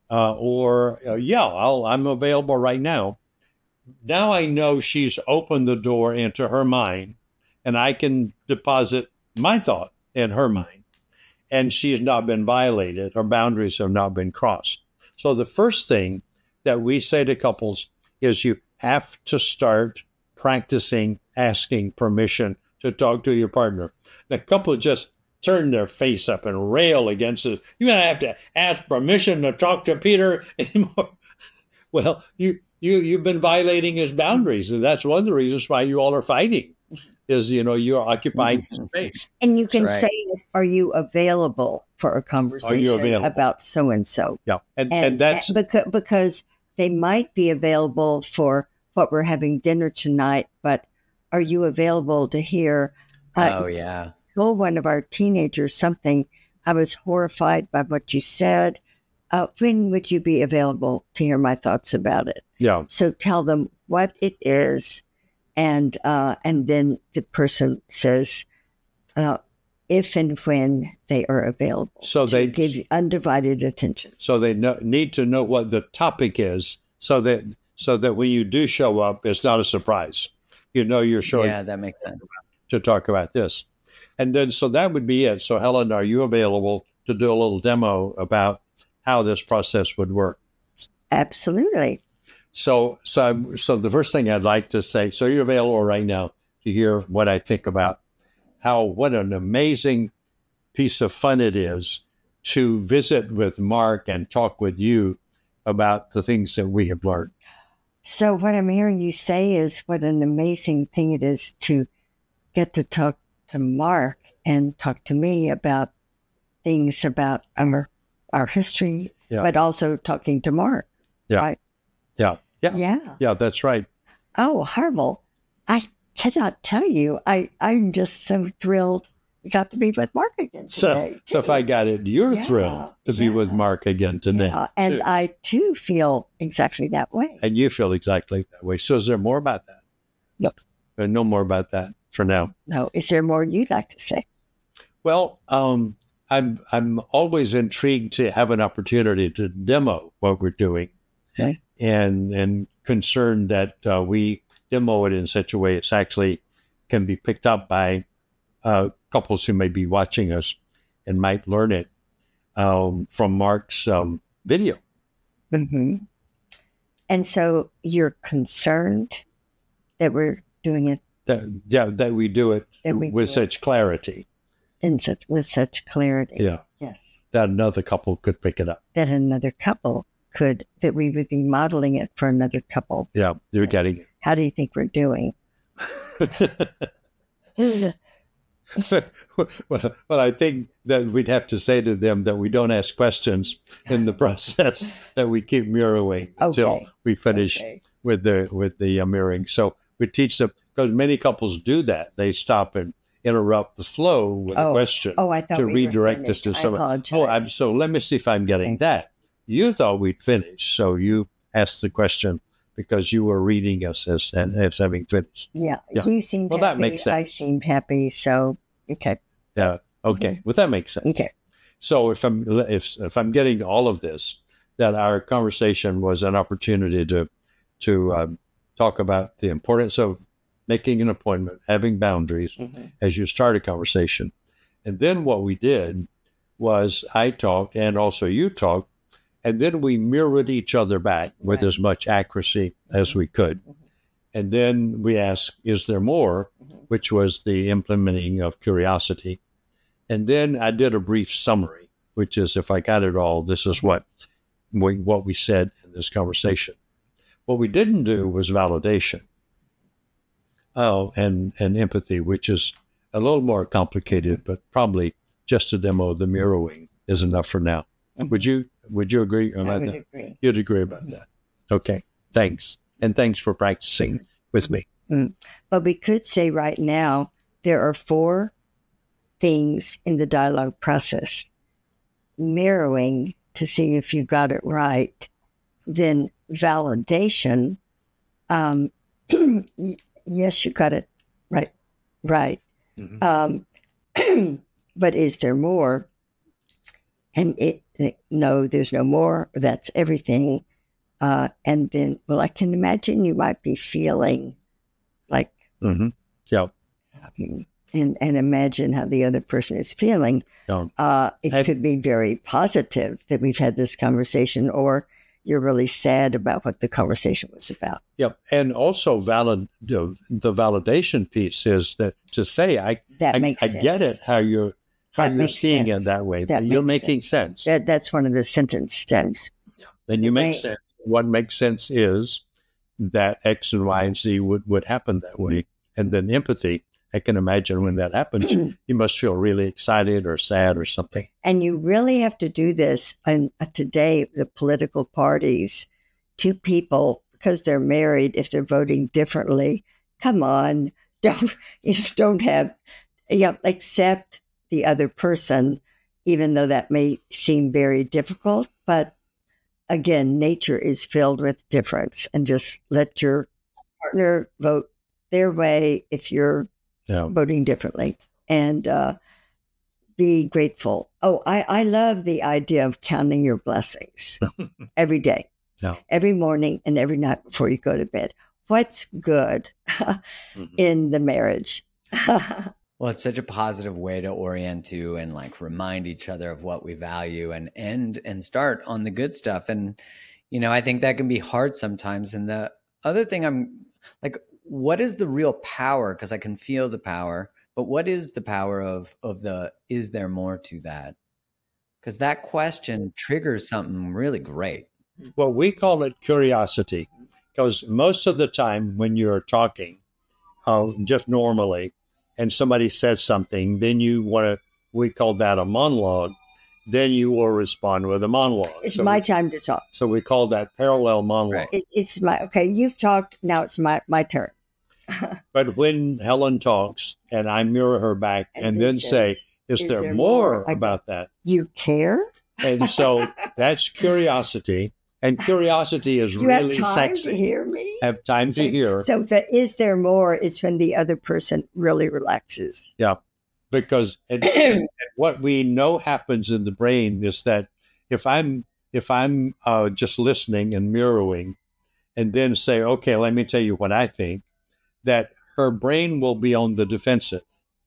S2: I'm available right now. Now I know she's opened the door into her mind, and I can deposit my thought in her mind. And she has not been violated. Her boundaries have not been crossed. So the first thing that we say to couples is you have to start practicing asking permission to talk to your partner. The couple just turn their face up and rail against it. You don't have to ask permission to talk to Peter anymore. Well, you've been violating his boundaries, and that's one of the reasons why you all are fighting. Is you're occupying space.
S3: And you can say, "Are you available for a conversation about so and so?"
S2: Yeah, and that's
S3: because they might be available for what we're having dinner tonight, but are you available to hear? Told one of our teenagers something. I was horrified by what you said. When would you be available to hear my thoughts about it?
S2: Yeah.
S3: So tell them what it is. And then the person says, if and when they are available.
S2: So they
S3: give you undivided attention.
S2: So they need to know what the topic is, so that when you do show up, it's not a surprise. You're showing.
S1: Yeah, that makes sense.
S2: To talk about this, and then so that would be it. So Helen, are you available to do a little demo about how this process would work?
S3: Absolutely.
S2: So the first thing I'd like to say, so you're available right now to hear what I think about what an amazing piece of fun it is to visit with Mark and talk with you about the things that we have learned.
S3: So what I'm hearing you say is what an amazing thing it is to get to talk to Mark and talk to me about things about our history, but also talking to Mark.
S2: Yeah.
S3: Right?
S2: Yeah, that's right.
S3: Oh, Harville, I cannot tell you. I'm just so thrilled we got to be with Mark again today.
S2: So if I got it, you're thrilled to be with Mark again today.
S3: Yeah, and I too feel exactly that way.
S2: And you feel exactly that way. So is there more about that?
S3: Nope.
S2: No more about that for now.
S3: No. Is there more you'd like to say?
S2: Well, I'm always intrigued to have an opportunity to demo what we're doing.
S3: Okay.
S2: And concerned that we demo it in such a way it's actually can be picked up by couples who may be watching us and might learn it from Mark's video.
S3: Mm-hmm. And so you're concerned that we're doing it?
S2: That we do it with such clarity.
S3: With such clarity.
S2: Yeah.
S3: Yes.
S2: That another couple could pick it up.
S3: That we would be modeling it for another couple.
S2: Yeah, you're getting it.
S3: How do you think we're doing?
S2: Well, I think that we'd have to say to them that we don't ask questions in the process, that we keep mirroring until we finish with the mirroring. So we teach them, because many couples do that. They stop and interrupt the flow with a question
S3: I thought
S2: to
S3: we
S2: redirect
S3: were
S2: this to someone.
S3: Apologize.
S2: So let me see if I'm getting that. You thought we'd finish, so you asked the question because you were reading us as having finished.
S3: Yeah. You seemed happy.
S2: That makes sense.
S3: I seemed happy, so okay.
S2: Yeah. Okay.
S3: Mm-hmm.
S2: Well, that makes sense.
S3: Okay.
S2: So if I'm getting all of this, that our conversation was an opportunity to talk about the importance of making an appointment, having boundaries as you start a conversation. And then what we did was I talked and also you talked, and then we mirrored each other back with as much accuracy as we could. And then we asked, is there more? Which was the implementing of curiosity. And then I did a brief summary, which is, if I got it all, this is what we said in this conversation. What we didn't do was validation. And empathy, which is a little more complicated, but probably just a demo of the mirroring is enough for now. Would you agree about that? I would agree. You'd agree about that. Okay. Thanks. And thanks for practicing with me.
S3: But we could say right now, there are 4 things in the dialogue process. Mirroring to see if you got it right. Then validation. Yes, you got it right. Right. But is there more? And no, there's no more. That's everything. And then, well, I can imagine you might be feeling like,
S2: yeah,
S3: and imagine how the other person is feeling. It could be very positive that we've had this conversation, or you're really sad about what the conversation was about.
S2: Yep, and also the validation piece is that to say I get it how you're seeing it that way. That you're making sense.
S3: That's one of the sentence stems.
S2: Then you make sense. What makes sense is that X and Y and Z would happen that way. And then empathy, I can imagine when that happens, you must feel really excited or sad or something.
S3: And you really have to do this. And today, the political parties, 2 people, because they're married, if they're voting differently, come on, accept the other person, even though that may seem very difficult. But again, nature is filled with difference, and just let your partner vote their way if you're voting differently, and be grateful. Oh, I love the idea of counting your blessings every day, every morning and every night before you go to bed. What's good in the marriage?
S1: Well, it's such a positive way to orient to and like remind each other of what we value and end and start on the good stuff. And, I think that can be hard sometimes. And the other thing I'm like, what is the real power? Because I can feel the power, but what is the power of is there more to that? Because that question triggers something really great.
S2: Well, we call it curiosity, because most of the time when you're talking, just normally, and somebody says something, then we call that a monologue. Then you will respond with a monologue.
S3: It's my time to talk.
S2: So we call that parallel monologue.
S3: Right. Okay, you've talked, now it's my turn.
S2: But when Helen talks and I mirror her back and then say, is there more about that?
S3: You care?
S2: And so that's curiosity. And curiosity is really sexy.
S3: You have time to hear me?
S2: Have time to hear.
S3: So the is there more is when the other person really relaxes.
S2: Yeah, because what we know happens in the brain is that if I'm just listening and mirroring, and then say, okay, let me tell you what I think, that her brain will be on the defensive.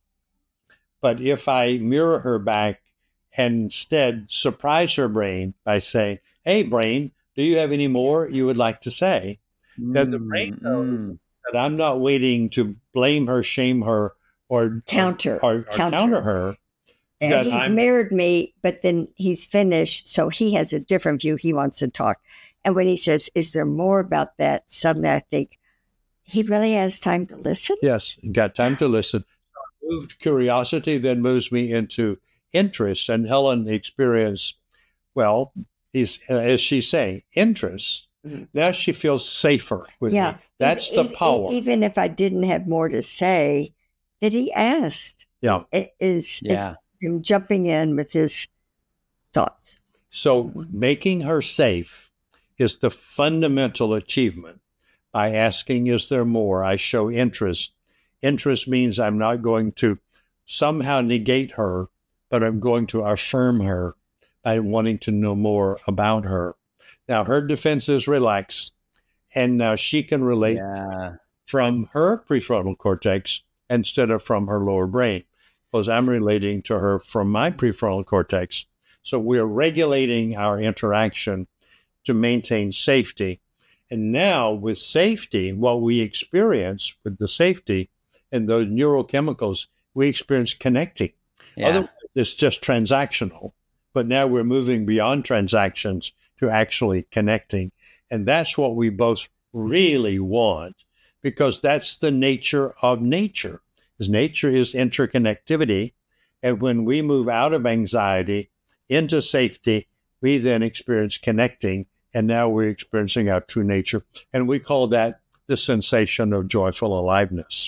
S2: But if I mirror her back and instead surprise her brain by saying, hey, brain, do you have any more you would like to say? Then the brain knows that I'm not waiting to blame her, shame her, or counter her.
S3: And he's mirrored me, but then he's finished, so he has a different view. He wants to talk. And when he says, is there more about that? Suddenly I think, he really has time to listen?
S2: Yes, got time to listen. Curiosity then moves me into interest. And Helen experienced, well, as she's saying, interest. Now she feels safer with me. That's the power.
S3: Even if I didn't have more to say, that he asked.
S2: Yeah.
S3: It's him jumping in with his thoughts.
S2: So making her safe is the fundamental achievement. By asking, is there more? I show interest. Interest means I'm not going to somehow negate her, but I'm going to affirm her by wanting to know more about her. Now, her defenses relax, And now she can relate
S1: Yeah.
S2: from her prefrontal cortex instead of from her lower brain, because I'm relating to her from my prefrontal cortex. So we're regulating our interaction to maintain safety. And now, with safety, what we experience with the safety and those neurochemicals, we experience connecting.
S1: Yeah.
S2: Otherwise, it's just transactional. But now we're moving beyond transactions to actually connecting. And that's what we both really want, because that's the nature of nature. Because nature is interconnectivity. And when we move out of anxiety into safety, we then experience connecting. And now we're experiencing our true nature. And we call that the sensation of joyful aliveness.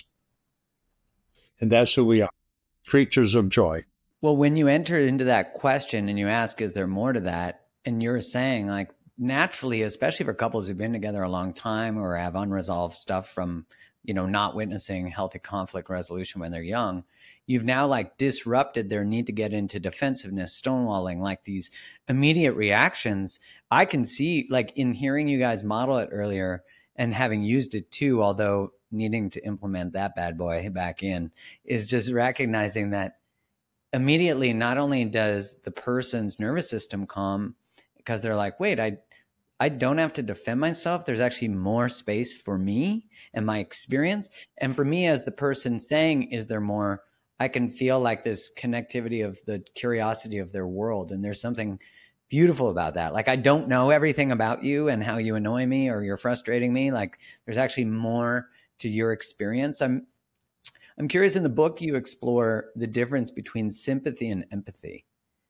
S2: And that's who we are, creatures of joy.
S1: Well, when you enter into that question and you ask, is there more to that? And you're saying, like, naturally, especially for couples who've been together a long time or have unresolved stuff from, not witnessing healthy conflict resolution when they're young, you've now like disrupted their need to get into defensiveness, stonewalling, like these immediate reactions. I can see, like, in hearing you guys model it earlier and having used it too, although needing to implement that bad boy back in, is just recognizing that immediately, not only does the person's nervous system calm because they're like, wait, I don't have to defend myself. There's actually more space for me and my experience. And for me, as the person saying, is there more, I can feel like this connectivity of the curiosity of their world. And there's something beautiful about that. Like, I don't know everything about you and how you annoy me or you're frustrating me. Like, there's actually more to your experience. I'm curious, in the book, you explore the difference between sympathy and empathy.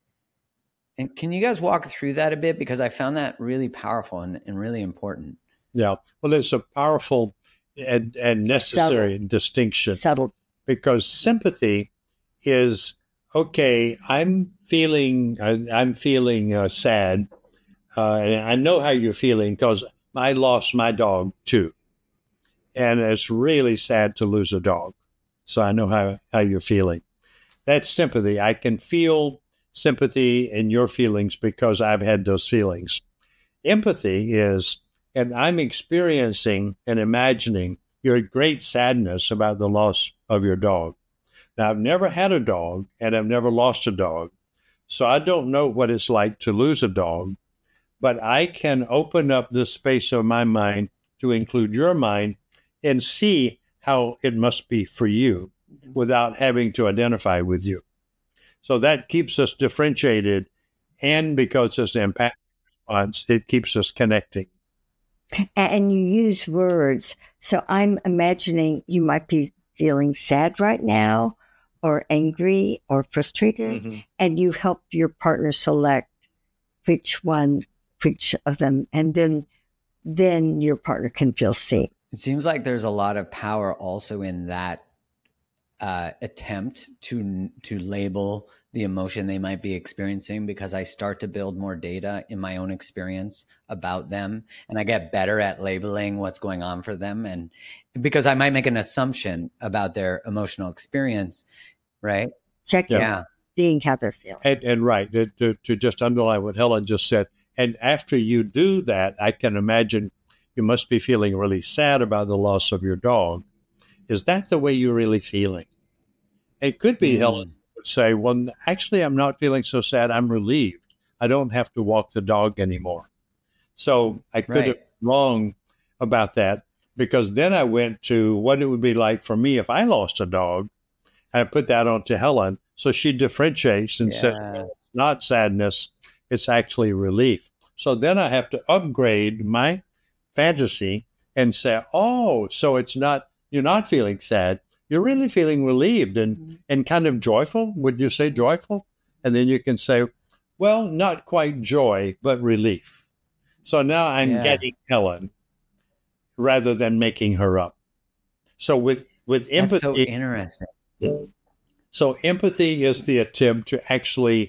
S1: And can you guys walk through that a bit? Because I found that really powerful and really important.
S2: Yeah. Well, it's a powerful and necessary distinction.
S3: Subtle.
S2: Because sympathy is, okay, I'm feeling sad. And I know how you're feeling because I lost my dog too. And it's really sad to lose a dog. So I know how you're feeling. That's sympathy. I can feel sympathy in your feelings because I've had those feelings. Empathy is, and I'm experiencing and imagining your great sadness about the loss of your dog. Now, I've never had a dog and I've never lost a dog. So I don't know what it's like to lose a dog, but I can open up the space of my mind to include your mind and see how it must be for you without having to identify with you. So that keeps us differentiated, and because it's an empathic response, it keeps us connecting.
S3: And you use words. So I'm imagining you might be feeling sad right now or angry or frustrated, and you help your partner select which of them, and then your partner can feel seen.
S1: It seems like there's a lot of power also in that attempt to label the emotion they might be experiencing, because I start to build more data in my own experience about them, and I get better at labeling what's going on for them. And because I might make an assumption about their emotional experience, right?
S3: Seeing how they're feeling.
S2: And right, to just underline what Helen just said, and after you do that, I can imagine you must be feeling really sad about the loss of your dog. Is that the way you're really feeling? It could be Helen would say, well, actually, I'm not feeling so sad. I'm relieved. I don't have to walk the dog anymore. So I could have been wrong about that, because then I went to what it would be like for me if I lost a dog. And I put that on to Helen. So she differentiates and says, well, it's not sadness. It's actually relief. So then I have to upgrade my fantasy and say, oh, so it's not, you're not feeling sad. You're really feeling relieved and kind of joyful. Would you say joyful? And then you can say, well, not quite joy, but relief. So now I'm getting Helen rather than making her up. So with empathy.
S1: That's so interesting.
S2: So empathy is the attempt to actually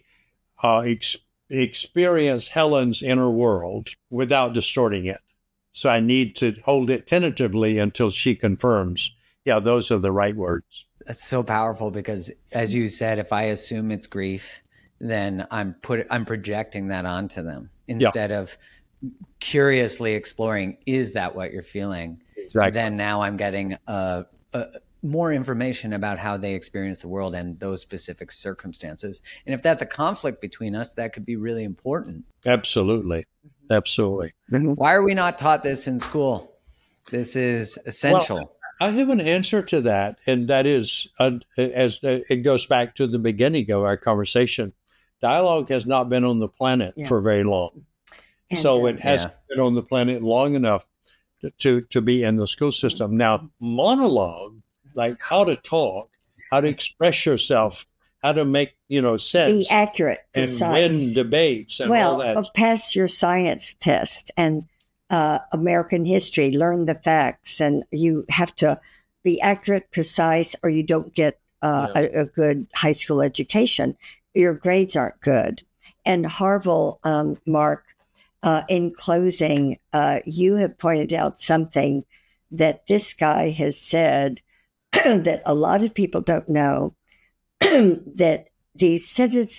S2: experience Helen's inner world without distorting it. So I need to hold it tentatively until she confirms, yeah, those are the right words.
S1: That's so powerful, because as you said, if I assume it's grief, then I'm projecting that onto them instead of curiously exploring, is that what you're feeling?
S2: Exactly.
S1: Then now I'm getting more information about how they experience the world and those specific circumstances. And if that's a conflict between us, that could be really important.
S2: Absolutely. Absolutely.
S1: Why are we not taught this in school? This is essential.
S2: Well, I have an answer to that, and that is, as it goes back to the beginning of our conversation, dialogue has not been on the planet for very long. And, so it hasn't been on the planet long enough to be in the school system. Now, monologue, like how to talk, how to express yourself, how to make, sense.
S3: Be accurate.
S2: And
S3: precise.
S2: win debates and all that.
S3: Well, pass your science test and American history, learn the facts, and you have to be accurate, precise, or you don't get a good high school education. Your grades aren't good. And Harville, Mark, in closing, you have pointed out something that this guy has said that a lot of people don't know, that these sentences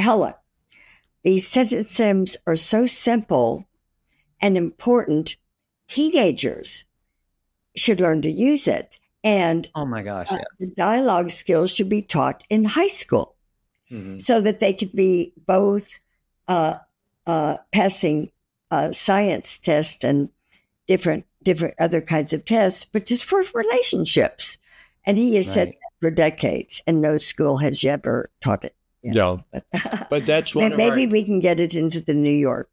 S3: are so simple and important, teenagers should learn to use it. And
S1: oh my gosh,
S3: the dialogue skills should be taught in high school so that they could be both passing science tests and different other kinds of tests, but just for relationships. And he has said that for decades, and no school has ever taught it.
S2: But that's one.
S3: Maybe we can get it into the New York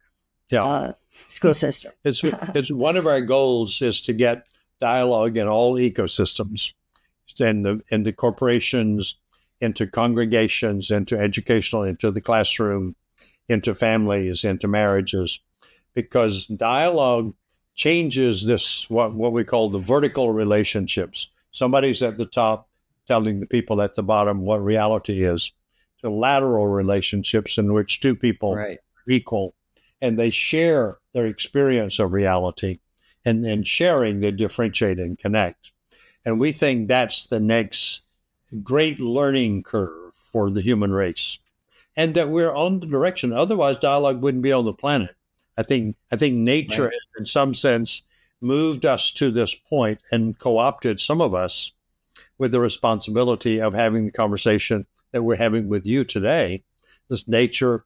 S3: school system.
S2: It's one of our goals is to get dialogue in all ecosystems, in the corporations, into congregations, into educational, into the classroom, into families, into marriages, because dialogue changes this what we call the vertical relationships. Somebody's at the top telling the people at the bottom what reality is, to lateral relationships in which two people are equal and they share their experience of reality, and then sharing they differentiate and connect. And we think that's the next great learning curve for the human race, and that we're on the direction. Otherwise, dialogue wouldn't be on the planet. I think nature has, in some sense, moved us to this point and co-opted some of us with the responsibility of having the conversation that we're having with you today. This nature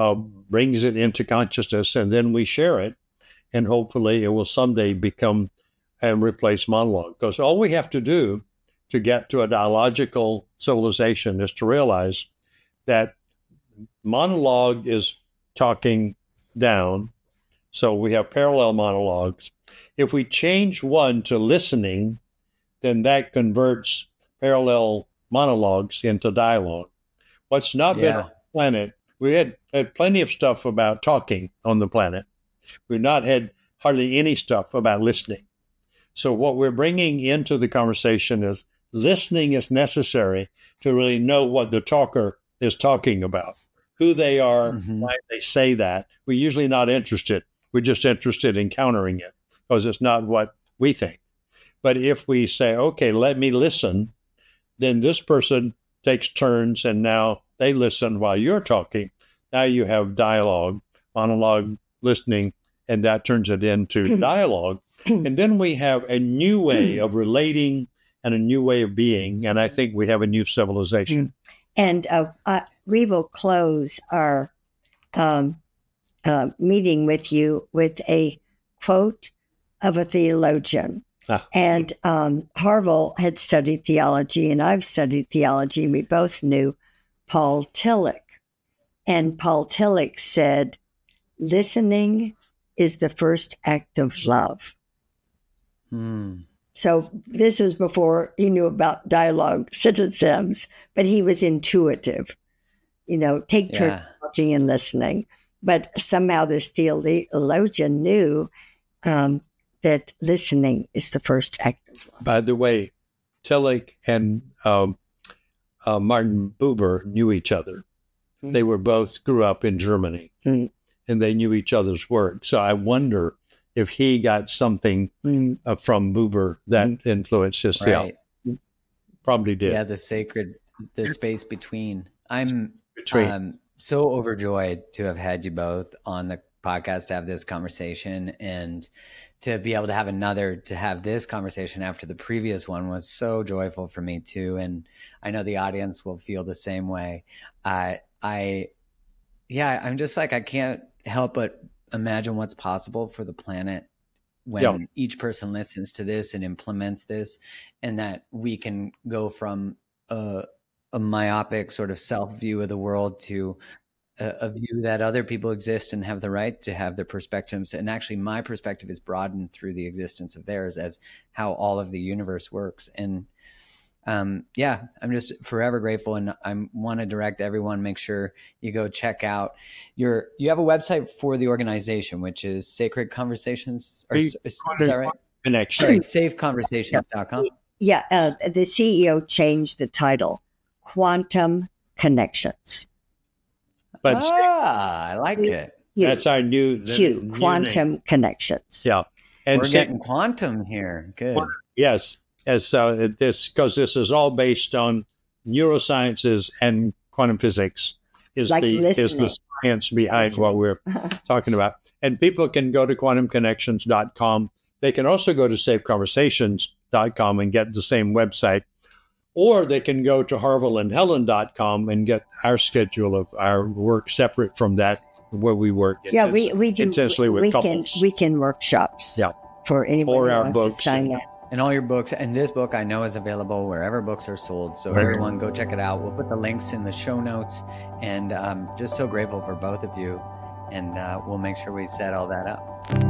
S2: brings it into consciousness, and then we share it, and hopefully it will someday become and replace monologue. Because all we have to do to get to a dialogical civilization is to realize that monologue is talking down. So we have parallel monologues. If we change one to listening, then that converts parallel monologues into dialogue. What's not been on the planet, we had plenty of stuff about talking on the planet. We've not had hardly any stuff about listening. So what we're bringing into the conversation is listening is necessary to really know what the talker is talking about, who they are, why they say that. We're usually not interested. We're just interested in countering it because it's not what we think. But if we say, okay, let me listen, then this person takes turns and now they listen while you're talking. Now you have dialogue, monologue, listening, and that turns it into dialogue. And then we have a new way of relating and a new way of being. And I think we have a new civilization.
S3: And we will close our meeting with you with a quote of a theologian. And Harville had studied theology, and I've studied theology. We both knew Paul Tillich. And Paul Tillich said, listening is the first act of love. So this was before he knew about dialogue systems, but he was intuitive. Take turns talking and listening. But somehow this theologian knew that listening is the first act of love.
S2: By the way, Tillich and Martin Buber knew each other. They were both grew up in Germany, and they knew each other's work. So I wonder if he got something from Buber that influenced his theology. Probably did.
S1: Yeah, the space between. I'm so overjoyed to have had you both on the podcast to have this conversation, and to be able to have this conversation after the previous one was so joyful for me too. And I know the audience will feel the same way. I'm just like, I can't help but imagine what's possible for the planet when each person listens to this and implements this, and that we can go from a myopic sort of self view of the world to a view that other people exist and have the right to have their perspectives. And actually my perspective is broadened through the existence of theirs as how all of the universe works. And I'm just forever grateful. And I want to direct everyone, make sure you go check out you have a website for the organization, which is Sacred Conversations. Is that right?
S2: Connection.
S1: Sorry, safeconversations.com.
S3: Yeah. The CEO changed the title, Quantum Connections.
S2: But
S1: I like it.
S2: That's our new
S3: Quantum
S2: name.
S3: Connections.
S2: Yeah. And
S1: we're getting quantum here. Good.
S2: Yes. As because this is all based on neurosciences and quantum physics is the science behind what we're talking about. And people can go to quantumconnections.com. They can also go to safeconversations.com and get the same website. Or they can go to harvilleandhelen.com and get our schedule of our work separate from that, where we work.
S3: Yeah, we do
S2: intensely with couples.
S3: Weekend workshops. Yeah. For anyone who
S2: our
S3: wants
S2: books
S3: to sign up.
S1: And all your books. And this book I know is available wherever books are sold. So everyone go check it out. We'll put the links in the show notes. And I'm just so grateful for both of you. And we'll make sure we set all that up.